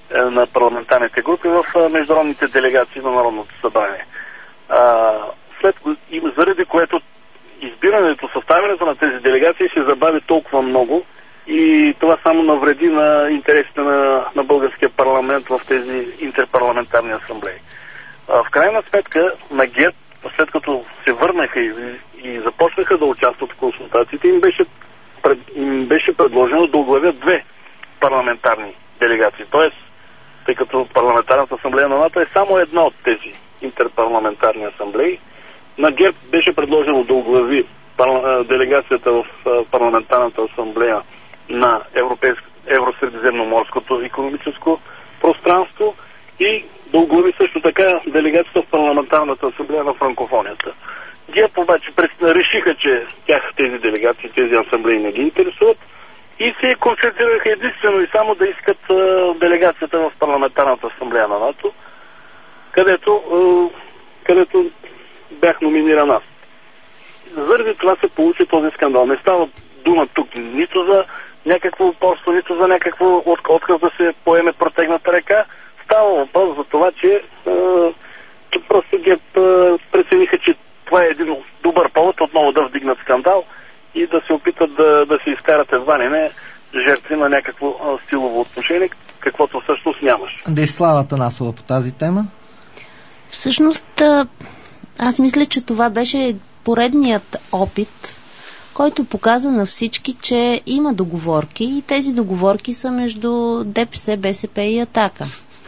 на парламентарните групи в международните делегации на Народното събрание. А, след, и заради което избирането, съставянето на тези делегации се забави толкова много и това само навреди на интересите на, на българския парламент в тези интерпарламентарни асамблеи. А, в крайна сметка на ГЕРБ, след като се върнаха и, и започнаха да участват в консултациите, им беше, пред, им беше предложено да оглавят две парламентарни делегации. Тоест, тъй като парламентарната асамблея на НАТО е само една от тези интерпарламентарни асамблеи, на ГЕРБ беше предложено да оглави делегацията в парламентарната асамблея на Европейско, Евросредиземноморското икономическо пространство и да оглави също така делегацията в парламентарната асамблея на франкофонията. ГЕРБ обаче решиха, че тях тези делегации, тези асамблеи не ги интересуват и се концентрираха единствено и само да искат а, делегацията в парламентарната асамблея на НАТО, където, а, където бях номиниран аз. Заради това се получи този скандал. Не става дума тук нито за някакво упорство, нито за някакво отказ да се поеме протегната ръка. Става въпрос за това, че, а, че просто ГЕРБ прецениха, че това е един добър повод отново да вдигнат скандал и да се опитат да, да се изкарат едва ли не жертви на някакво а, стилово отношение, каквото всъщност нямаш. Десислава Атанасова по тази тема? Всъщност, аз мисля, че това беше поредният опит, който показа на всички, че има договорки и тези договорки са между ДПС, БСП и Атака.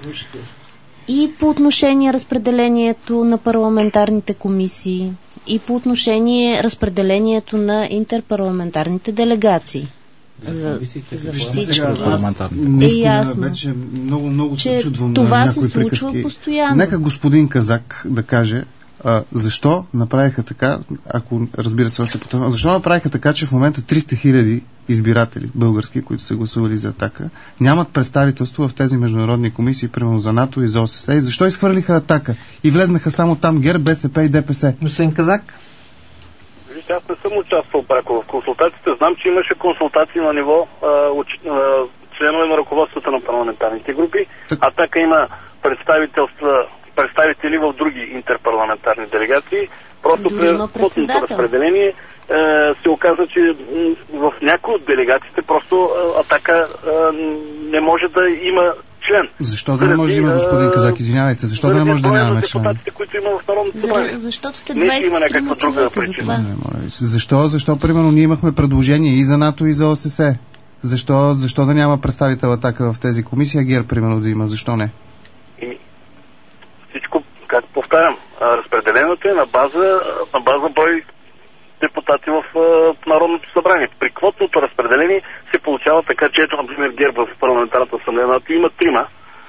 И по отношение разпределението на парламентарните комисии, и по отношение разпределението на интерпарламентарните делегации. За, за всички. Наистина, вече много, много се чудвам на някои приказки. Постоянно. Нека господин Казак да каже а, защо направиха така, ако разбира се още по това, защо направиха така, че в момента триста хиляди избиратели български, които са гласували за Атака, нямат представителство в тези международни комисии, примерно за НАТО и за ОССЕ. И защо изхвърлиха Атака и влезнаха само там ГЕРБ, БСП и ДПС? Господин Казак? Вижте, аз не съм участвал пряко в консултациите. Знам, че имаше консултации на ниво а, уч, а, членове на ръководството на парламентарните групи. Так... Атака има представителства, представители в други интерпарламентарни делегации. Просто при плотното разпределение е, се оказа, че в някои от делегациите просто Атака е, не може да има член. Защо да не може да има, господин Казак, извинявайте, защо да не може да нямаме член? Депутатите, които има в Народното събрание. Защото сте двайсет има някаква друга причина. Защо? Защо, примерно, ние имахме предложение и за НАТО, и за ОССЕ? Защо, защо да няма представител Атака в тези комисии, а ГЕРБ, примерно, да има? Защо не? И, всичко, как повтарям, разпределението е на база, на база брой депутати в uh, Народното събрание. При квотното разпределение се получава така, че ето, например, ГЕРБ в парламентарната асамблея на НАТО има трима.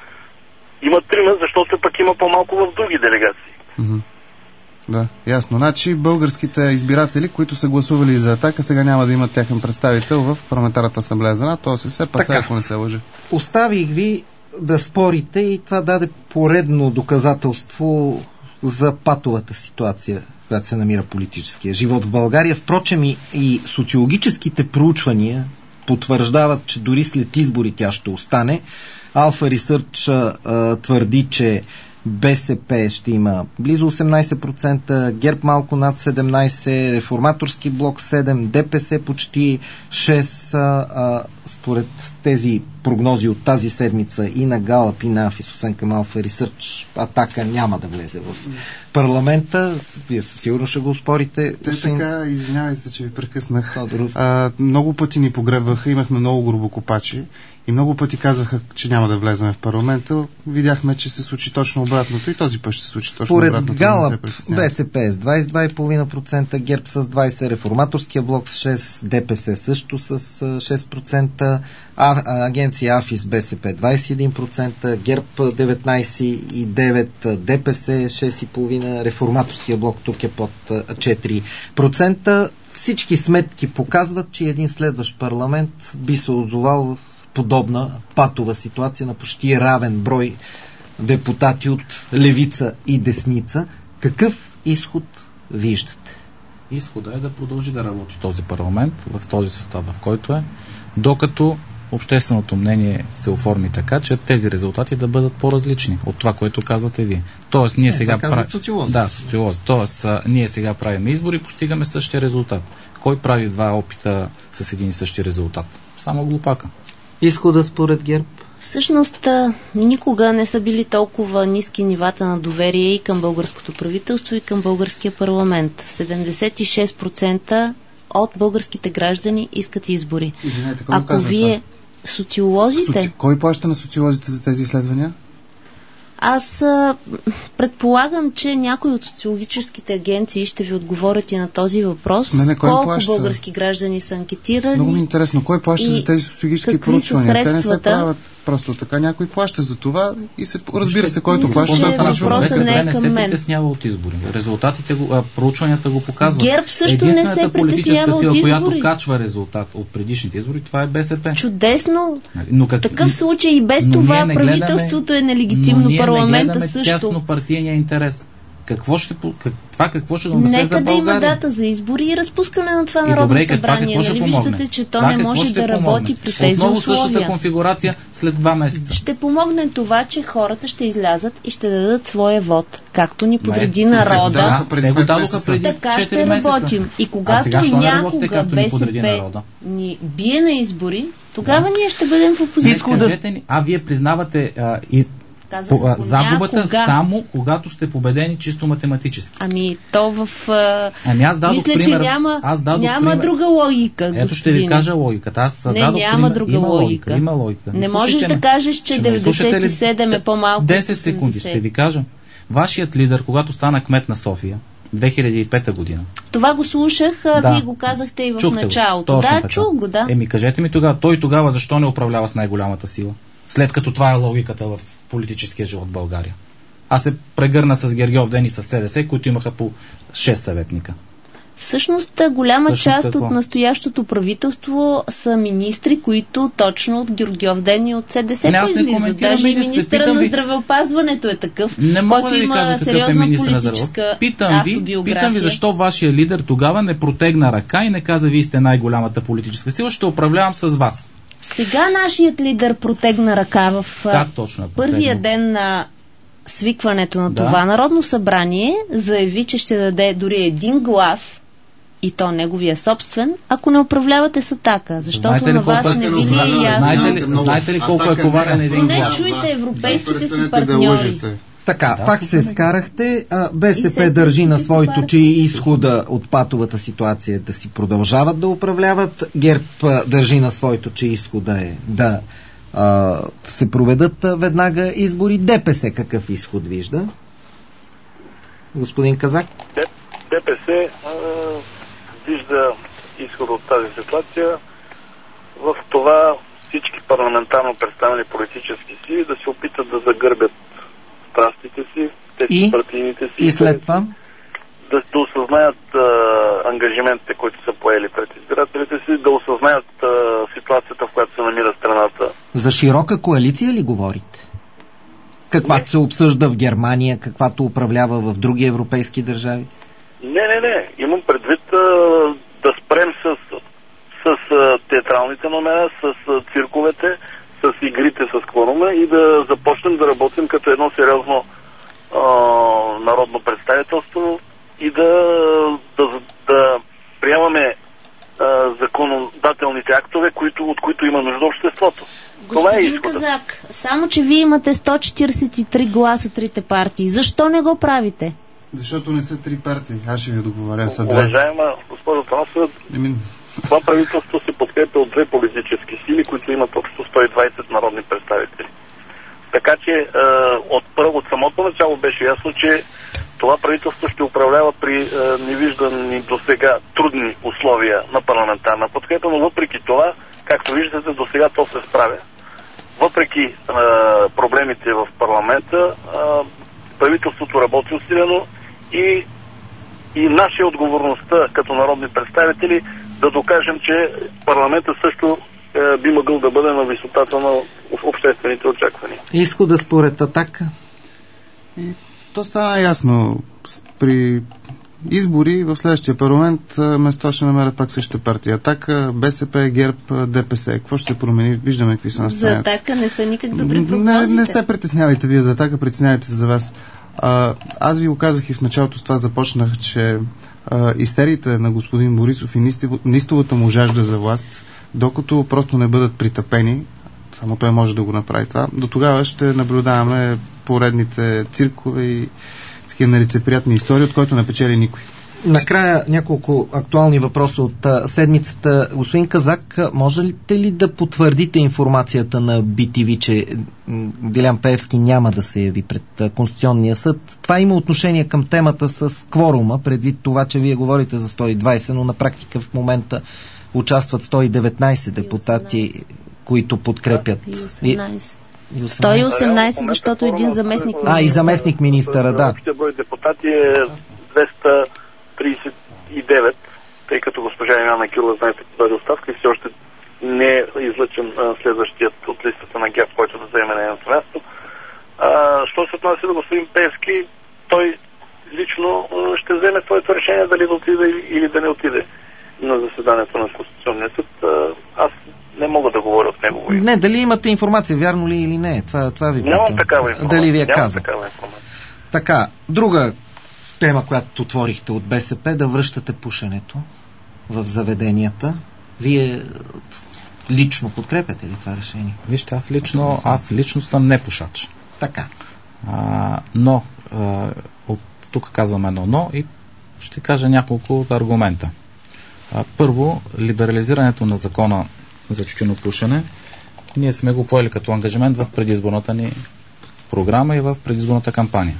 Има трима, защото пък има по-малко в други делегации. Mm-hmm. Да, ясно. Значи българските избиратели, които са гласували за Атака, сега няма да имат техен представител в парламентарната асамблея за НАТО, ОССЕ, ПАСЕ, ако не се лъжа. Оставих ви да спорите и това даде поредно доказателство за патовата ситуация, която се намира политическия живот в България. Впрочем и, и социологическите проучвания потвърждават, че дори след избори тя ще остане. Alpha Research а, твърди, че БСП ще има близо осемнайсет процента, ГЕРБ малко над седемнайсет процента, Реформаторски блок седем процента, ДПС почти шест процента. А, според тези прогнози от тази седмица и на Галап, и на Афис, освен към Alpha Research, Атака няма да влезе в парламента. Вие със сигурно ще го спорите. Те Усин... така, извинявайте, че ви прекъснах. А, много пъти ни погребваха, имахме много грубокопачи и много пъти казваха, че няма да влезем в парламента. Видяхме, че се случи точно обратното и този път ще се случи точно Според обратното. Според Галап, БСП с двайсет и два цяло и пет процента, ГЕРБ с двайсет процента, Реформаторския блок с шест процента, ДПС също с шест процента, а, агенция Афис БСП двайсет и един процента, ГЕРБ деветнайсет и девет процента, ДПС шест цяло и пет процента, Реформаторския блок тук е под четири процента. Всички сметки показват, че един следващ парламент би се озовал в подобна патова ситуация на почти равен брой депутати от левица и десница. Какъв изход виждате? Изходът е да продължи да работи този парламент в този състав, в който е, докато общественото мнение се оформи така, че тези резултати да бъдат по-различни от това, което казвате вие. Тоест, ние е, сега правим... социолози. Да, социолози. Тоест, а, ние сега правим избори и постигаме същия резултат. Кой прави два опита с един и същи резултат? Само глупака. Изхода според ГЕРБ? Всъщност, никога не са били толкова ниски нивата на доверие и към българското правителство, и към българския парламент. седемдесет и шест процента от българските граждани искат избори. Извинете, кой Ако вие социолозите... Соци... Кой плаща на социолозите за тези изследвания? Аз а, предполагам, че някои от социологическите агенции ще ви отговорят и на този въпрос. Не, не, колко плаща? български граждани са анкетирани. Много ми е интересно. Кой плаща за тези социологически проучвания? Те не се правят просто така. Някой плаща за това и се, разбира се, който мисля, плаща. Че въпросът не е не към се мен. притеснява от избори. Резултатите, го, а, проучванията го показват. ГЕРБ също не се притеснява от избори. Която качва резултат от предишните избори, това е БСП. Чудесно. Но как... В такъв случай и без това правителството е нелегитимно, парламента също. Тясно партийния интерес. Какво ще, как, това какво ще донесе Нека за България? Нека да има дата за избори и разпускане на това и народно добре, събрание. Това нали виждате, че то това не може да работи помогне? при тези Отново условия. същата конфигурация след два месеца. Ще помогне това, че хората ще излязат и ще дадат своя вод. Както ни подреди Май, народа. Да, те го дадоха преди така ще месеца. работим. И когато някога БСП ни бие на избори, тогава да. ние ще бъдем в опозиция. Да... А вие признавате а, и По, а, загубата някога. Само когато сте победени чисто математически. Ами то в... А... Ами аз дадох Мисля, пример. че няма, аз няма пример. друга логика, Ето господин. ще ви кажа логиката. Аз не, дадох няма пример. друга Има логика. логика. Има логика. Не можеш да кажеш, че деветдесет и седем е по-малко. десет секунди ще ви кажа. Вашият лидер, когато стана кмет на София, две хиляди и пета година. Това го слушах, а да. вие го казахте и в Чухте началото. Го. Да, чух го, да. Еми кажете ми тогава, той тогава защо не управлява с най-голямата сила? След като това е логиката в политическия живот в България. Аз се прегърна с Гергьов ден и с СДС, които имаха по шест съветника. Всъщност, голяма Всъщност, част какво? от настоящото правителство са министри, които точно от Георгиев ден и от СДС произлизат. Даже и министъра на здравеопазването е такъв, не мога който да ви има кажа сериозна е политическа питам ви, автобиография. питам ви защо вашия лидер тогава не протегна ръка и не каза, вие сте най-голямата политическа сила, ще управлявам с вас. Сега нашият лидер протегна ръка в как точно е първия ден на свикването на да. това народно събрание, заяви, че ще даде дори един глас, и то неговия собствен, ако не управлявате с Атака. Защото на вас не ви ли е ясно? Знаете ли, знаете ли колко е коварен един глас? глас? Не чуйте европейските си партньори. Така, да, пак се скарахте. БСП държи на своето, че изхода от патовата ситуация да си продължават да управляват. ГЕРБ държи на своето, че изхода е да а, се проведат веднага избори. ДПС какъв изход вижда? Господин Казак? ДПС а, вижда изход от тази ситуация в това всички парламентарно представени политически сили да се опитат да загърбят страстите си, тези партийните си. И след това? Да, да осъзнаят а, ангажиментите, които са поели пред избирателите си, да осъзнаят а, ситуацията, в която се намира страната. За широка коалиция ли говорите? Каквато се обсъжда в Германия, каквато управлява в други европейски държави? Не, не, не. Имам предвид а, да спрем с, с а, театралните номера, с а, цирковете, с игрите с кворума и да започнем да работим като едно сериозно а, народно представителство и да, да, да приемаме а, законодателните актове, които, от които има нужда обществото. Господин е Казак, само че вие имате сто четиридесет и три гласа трите партии. Защо не го правите? Защото не са три партии. Аз ще ви договоря са две. Уважаема госпожо Танасова, това правителство се подкрепя от две политически сили, които имат общо сто и двадесет народни представители. Така че е, от първо, от самото начало беше ясно, че това правителство ще управлява при е, невиждани до сега трудни условия на парламентарна подкрепа, но въпреки това, както виждате, до сега то се справя. Въпреки е, проблемите в парламента, е, правителството работи усилено и, и наша отговорността като народни представители да докажем, че парламентът също е, би могъл да бъде на висотата на обществените очаквания. Изхода според Атака? И то стана ясно при избори в следващия парламент место ще намерят пак същата партия. Атака, БСП, ГЕРБ, ДПС. Какво ще се промени? Виждаме какви са настроенията. За Атака не са никак добри прогнозите. Не, не се притеснявайте вие за Атака, притеснявайте се за вас. А, аз ви го казах и в началото с това започнах, че а, истериите на господин Борисов и нистовата му жажда за власт, докато просто не бъдат притъпени, само той може да го направи това, до тогава ще наблюдаваме поредните циркове и такива нелицеприятни истории, от който не печели никой. Накрая няколко актуални въпроса от а, седмицата. Господин Казак, можете ли да потвърдите информацията на Би Ти Ви, че Делян Пеевски няма да се яви пред а, Конституционния съд? Това има отношение към темата с кворума, предвид това, че вие говорите за сто и двайсет, но на практика в момента участват сто и деветнайсет депутати, които подкрепят. И осемнайсет. сто и осемнайсет, защото един заместник министър. А, и заместник министъра, да. Общия брой депутати е двеста трийсет и девет, тъй като госпожа Илияна Кирова, знаете, подаде оставка и все още не е излъчен следващият от листата на ГЕРБ, който да заеме нейното място. А, що се отнася до господин Пеевски, той лично ще вземе своето решение дали да отиде или да не отиде на заседанието на Конституционния съд. Аз не мога да говоря от него. Не, дали имате информация, вярно ли или не? Това, това ви питам. Нямам такава информация. Дали ви е Нямам казал? такава информация. Така, друга тема, която отворихте от БСП, да връщате пушенето в заведенията. Вие лично подкрепяте ли това решение? Вижте, аз лично, аз лично съм не пушач. Така. А, но, а, от тук казвам едно но и ще кажа няколко аргумента. А, първо, либерализирането на закона за тютюнопушене, ние сме го поели като ангажимент в предизборната ни програма и в предизборната кампания.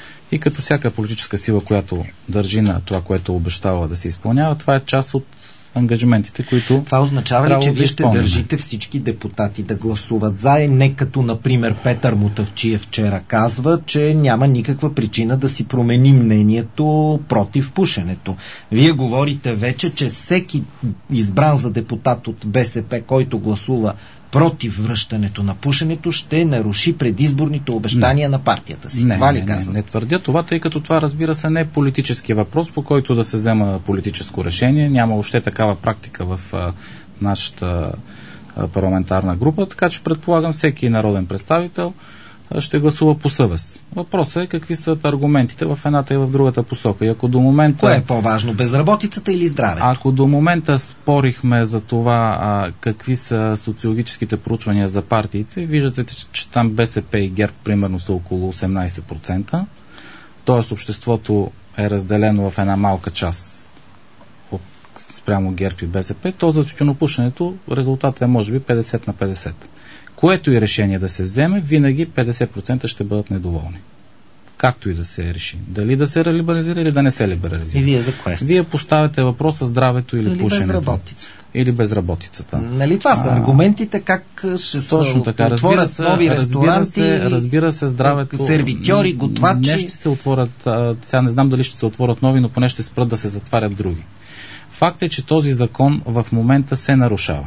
И като всяка политическа сила, която държи на това, което обещава да се изпълнява, това е част от ангажиментите, които това означава ли, че да вие ще изпълним. държите всички депутати да гласуват за, и не като, например, Петър Мутафчиев вчера казва, че няма никаква причина да си промени мнението против пушенето. Вие говорите вече, че всеки избран за депутат от БСП, който гласува против връщането на пушенето, ще наруши предизборните обещания не. на партията си. Не, това ли не, казвам? Не, не твърдя това, тъй като това, разбира се, не е политически въпрос, по който да се взема политическо решение. Няма още такава практика в а, нашата а, парламентарна група, така че предполагам всеки народен представител а, ще гласува по съвест. Въпросът е какви са аргументите в едната и в другата посока. И ако до момента... Кое е по-важно? Безработицата или здравето? Ако до момента спорихме за това а, какви са социологическите проучвания за партиите, виждате, че, че там БСП и ГЕРБ примерно са около осемнайсет процента, т.е. обществото е разделено в една малка част от, спрямо ГЕРБ и БСП, то за тютюнопушенето резултатът е може би петдесет на петдесет. Което и решение да се вземе, винаги петдесет процента ще бъдат недоволни. Както и да се реши. Дали да се либерализира или да не се либерализира. И вие за кое сте? Вие поставяте въпроса здравето или, или пушенето. Безработица. Или безработицата. Нали това са а, аргументите, как ще се отворят се, нови ресторанти, разбира се, разбира се, здравето, сервитьори, готвачи. Не ще се отворят, а, сега не знам дали ще се отворят нови, но поне ще спрат да се затварят други. Факт е, че този закон в момента се нарушава.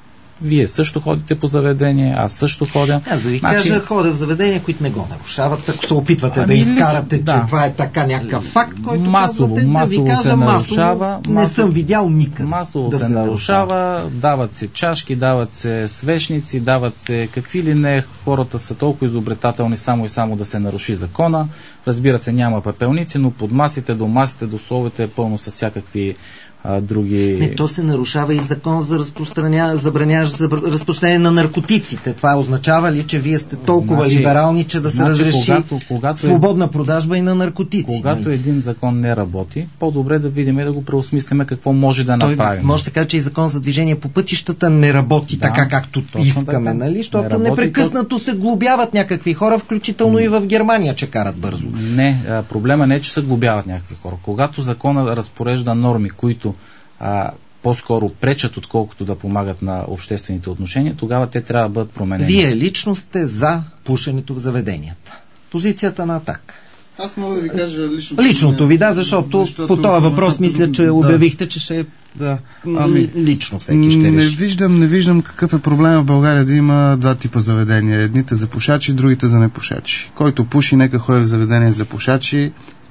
Вие също ходите по заведение, аз също ходя. Аз да ви значи... кажа, ходя в заведения, които не го нарушават, ако се опитвате ами, да изкарате, лично, че да. това е така някакъв факт, който масово, казвате, масово да ви кажа, се масово, нарушава. Не масово, съм видял никъде. Масово да се, се нарушава, нарушава, дават се чашки, дават се свещници, дават се какви ли не, хората са толкова изобретателни само и само да се наруши закона. Разбира се, няма пепелници, но под масите, до масите, до столовете е пълно с всякакви а, други... Не, то се нарушава и закон за разпространяване, забраняващ за разпространение на наркотиците. Това означава ли, че вие сте толкова значи, либерални, че да се значи, разреши когато, когато свободна продажба и на наркотици? Когато нали? един закон не работи, по-добре да видим и да го преосмислиме какво може да Той, направим. може да каже, че и закон за движение по пътищата не работи да, така, както искаме, така. нали? Защото не работи, непрекъснато то... се глобяват някакви хора, включително и в Германия, че карат бързо. Не, проблема не е, че се глобяват някакви хора. Когато закона разпорежда норми, които а, по-скоро пречат, отколкото да помагат на обществените отношения, тогава те трябва да бъдат променени. Вие лично сте за пушенето в заведенията. Позицията на Атака. Аз мога да ви кажа личното. Личното ви, да, защото, защото по този въпрос мисля, че да. обявихте, че ще е да. ами, лично всеки ще не реши. Виждам, не виждам какъв е проблема в България да има два типа заведения. Едните за пушачи, другите за непушачи. Който пуши, нека ходи в заведение за пушачи.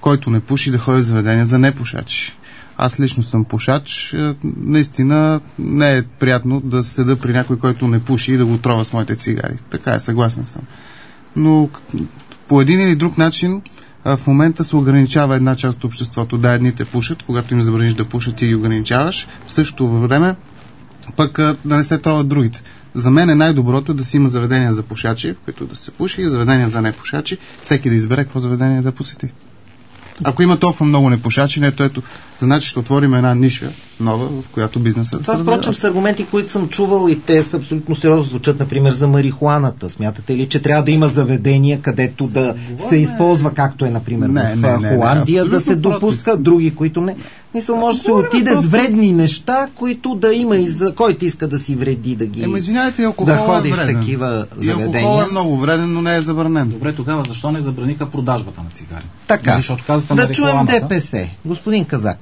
който не пуши, да ходи в заведения за непушачи. Аз лично съм пушач. Наистина не е приятно да седа при някой, който не пуши и да го трова с моите цигари. Така е, съгласен съм. Но по един или друг начин в момента се ограничава една част от обществото. Да, едните пушат, когато им забраниш да пушат, ти ги ограничаваш. В същото време пък да не се троват другите. За мен е най-доброто да си има заведения за пушачи, в които да се пуши, и заведения за непушачи, всеки да избере какво заведение да посети. Ако има толкова много непушачи, не, ето, значи ще отворим една ниша нова, в която бизнесът да се развива. Това, впрочем, са аргументи, които съм чувал и те са абсолютно сериозно звучат, например, за марихуаната. Смятате ли, че трябва да има заведения, където да се използва, както е, например, не, в не, не, Холандия, не, да се допуска, против. Други, които не? Мисля, може да се отиде просто с вредни неща, които да има и за който иска да си вреди, да ги Ема, извинявайте, да ходи в такива заведения. Алкохол е много вреден, но не е забранен. Добре, тогава защо не забраниха продажбата на цигари? Така, да чуем ДПС. Господин Казак.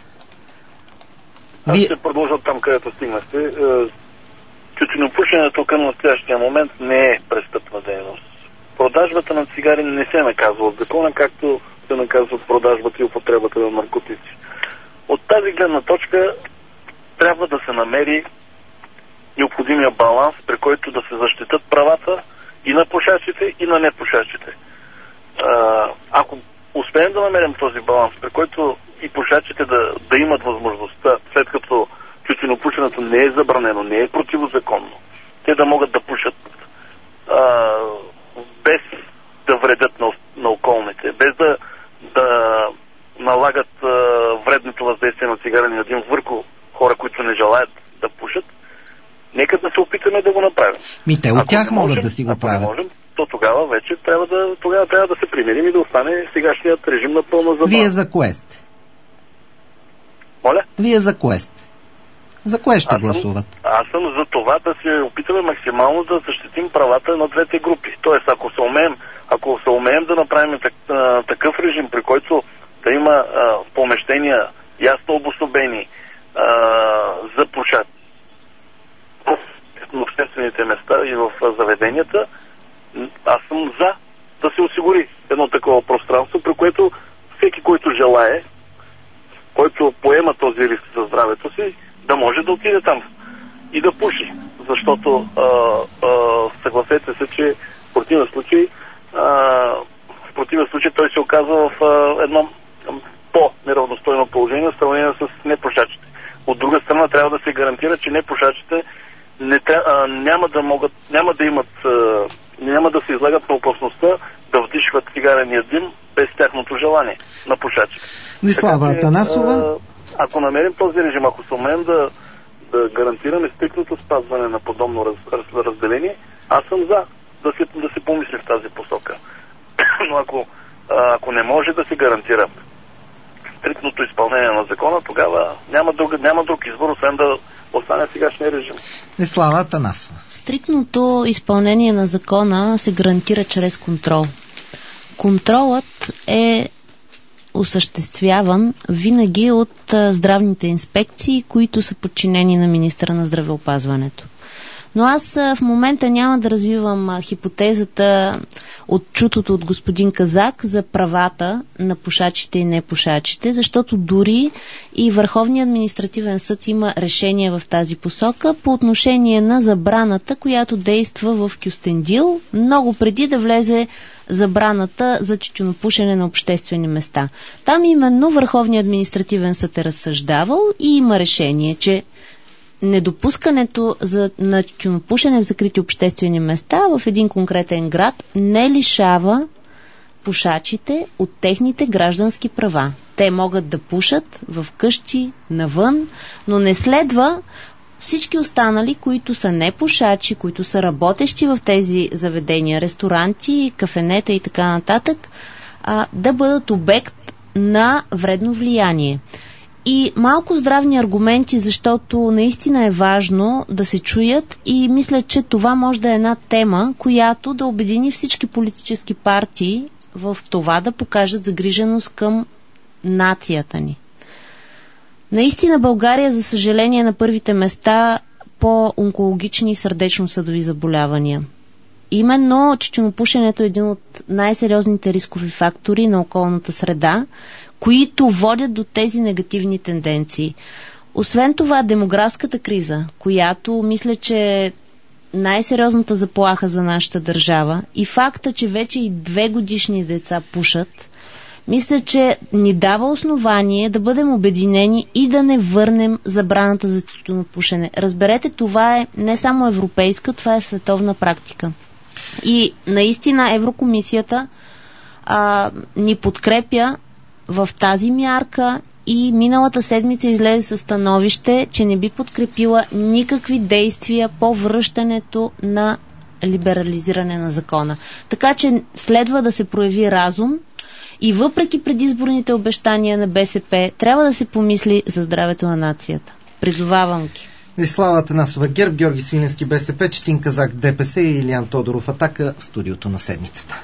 Аз ще продължа там, където стигнахте. Тютюнопушенето към настоящия момент не е престъпна дейност. Продажбата на цигари не се наказва от закона, както се наказва продажбата и употребата на наркотици. От тази гледна точка трябва да се намери необходимия баланс, при който да се защитат правата и на пушачите, и на непушачите. Ако успеем да намерим този баланс, при който и пушачите да, да имат възможността, след като тютюнопушенето не е забранено, не е противозаконно, те да могат да пушат а, без да вредят на, на околните, без да, да налагат а, вредното въздействие на цигарения дим върху хора, които не желаят да пушат, нека да се опитаме да го направим. Ми те от тях могат да си го правят. Ако не можем, то тогава вече трябва да, тогава трябва да се примирим и да остане сегашният режим на пълна забава. Вие за кое сте? Моля? Вие за кое сте? За кое ще аз гласуват? Съм, аз съм за това да се опитаме максимално да защитим правата на двете групи. Тоест, ако се умеем, ако се умеем да направим так, а, такъв режим, при който да има а, помещения ясно обособени а, за пушат в обществените места и в заведенията, аз съм за да се осигури едно такова пространство, при което всеки, който желае, който поема този риск за здравето си, да може да отиде там и да пуши. Защото а, а, съгласете се, че в противен случай а, в противен случай той се оказва в а, едно по-неравностойно положение в сравнение с непушачите. От друга страна трябва да се гарантира, че непушачите не, а, няма да могат, няма да имат а, няма да се излагат на опасността да вдишват цигарения дим без тяхното желание на пушачите. Десислава Атанасова. Ако намерим този режим, ако се умеем да, да гарантираме стрикното спазване на подобно раз, раз, разделение, аз съм за да се, да се помисли в тази посока. Но ако, ако не може да се гарантира стриктното изпълнение на закона, тогава няма друг, няма друг избор, освен да остане сегашния режим. Десислава Атанасова. Стриктното изпълнение на закона се гарантира чрез контрол. Контролът е осъществяван винаги от а, здравните инспекции, които са подчинени на министъра на здравеопазването. Но аз а, в момента няма да развивам а, хипотезата от чутото от господин Казак за правата на пушачите и непушачите, защото дори и Върховният административен съд има решение в тази посока по отношение на забраната, която действа в Кюстендил, много преди да влезе забраната за тютюнопушене на обществени места. Там именно Върховният административен съд е разсъждавал и има решение, че недопускането за, на тютюнопушене в закрити обществени места в един конкретен град не лишава пушачите от техните граждански права. Те могат да пушат в къщи, навън, но не следва всички останали, които са непушачи, които са работещи в тези заведения, ресторанти, кафенета и така нататък, а, да бъдат обект на вредно влияние. И малко здравни аргументи, защото наистина е важно да се чуят и мисля, че това може да е една тема, която да обедини всички политически партии в това да покажат загриженост към нацията ни. Наистина България, за съжаление, на първите места по онкологични и сърдечно-съдови заболявания. именно тютюнопушенето е един от най-сериозните рискови фактори на околната среда, които водят до тези негативни тенденции. Освен това, демографската криза, която мисля, че е най-сериозната заплаха за нашата държава, и факта, че вече и две годишни деца пушат, мисля, че ни дава основание да бъдем обединени и да не върнем забраната за тютюнопушене. Разберете, това е не само европейска, това е световна практика. И наистина Еврокомисията а, ни подкрепя в тази мярка и миналата седмица излезе със становище, че не би подкрепила никакви действия по връщането на либерализиране на закона. Така че следва да се прояви разум и въпреки предизборните обещания на БСП, трябва да се помисли за здравето на нацията. Призовавам ги. Десислава Атанасова, ГЕРБ, Георги Свиленски, БСП, Четин Казак, ДПС и Илиян Тодоров, Атака в студиото на седмицата.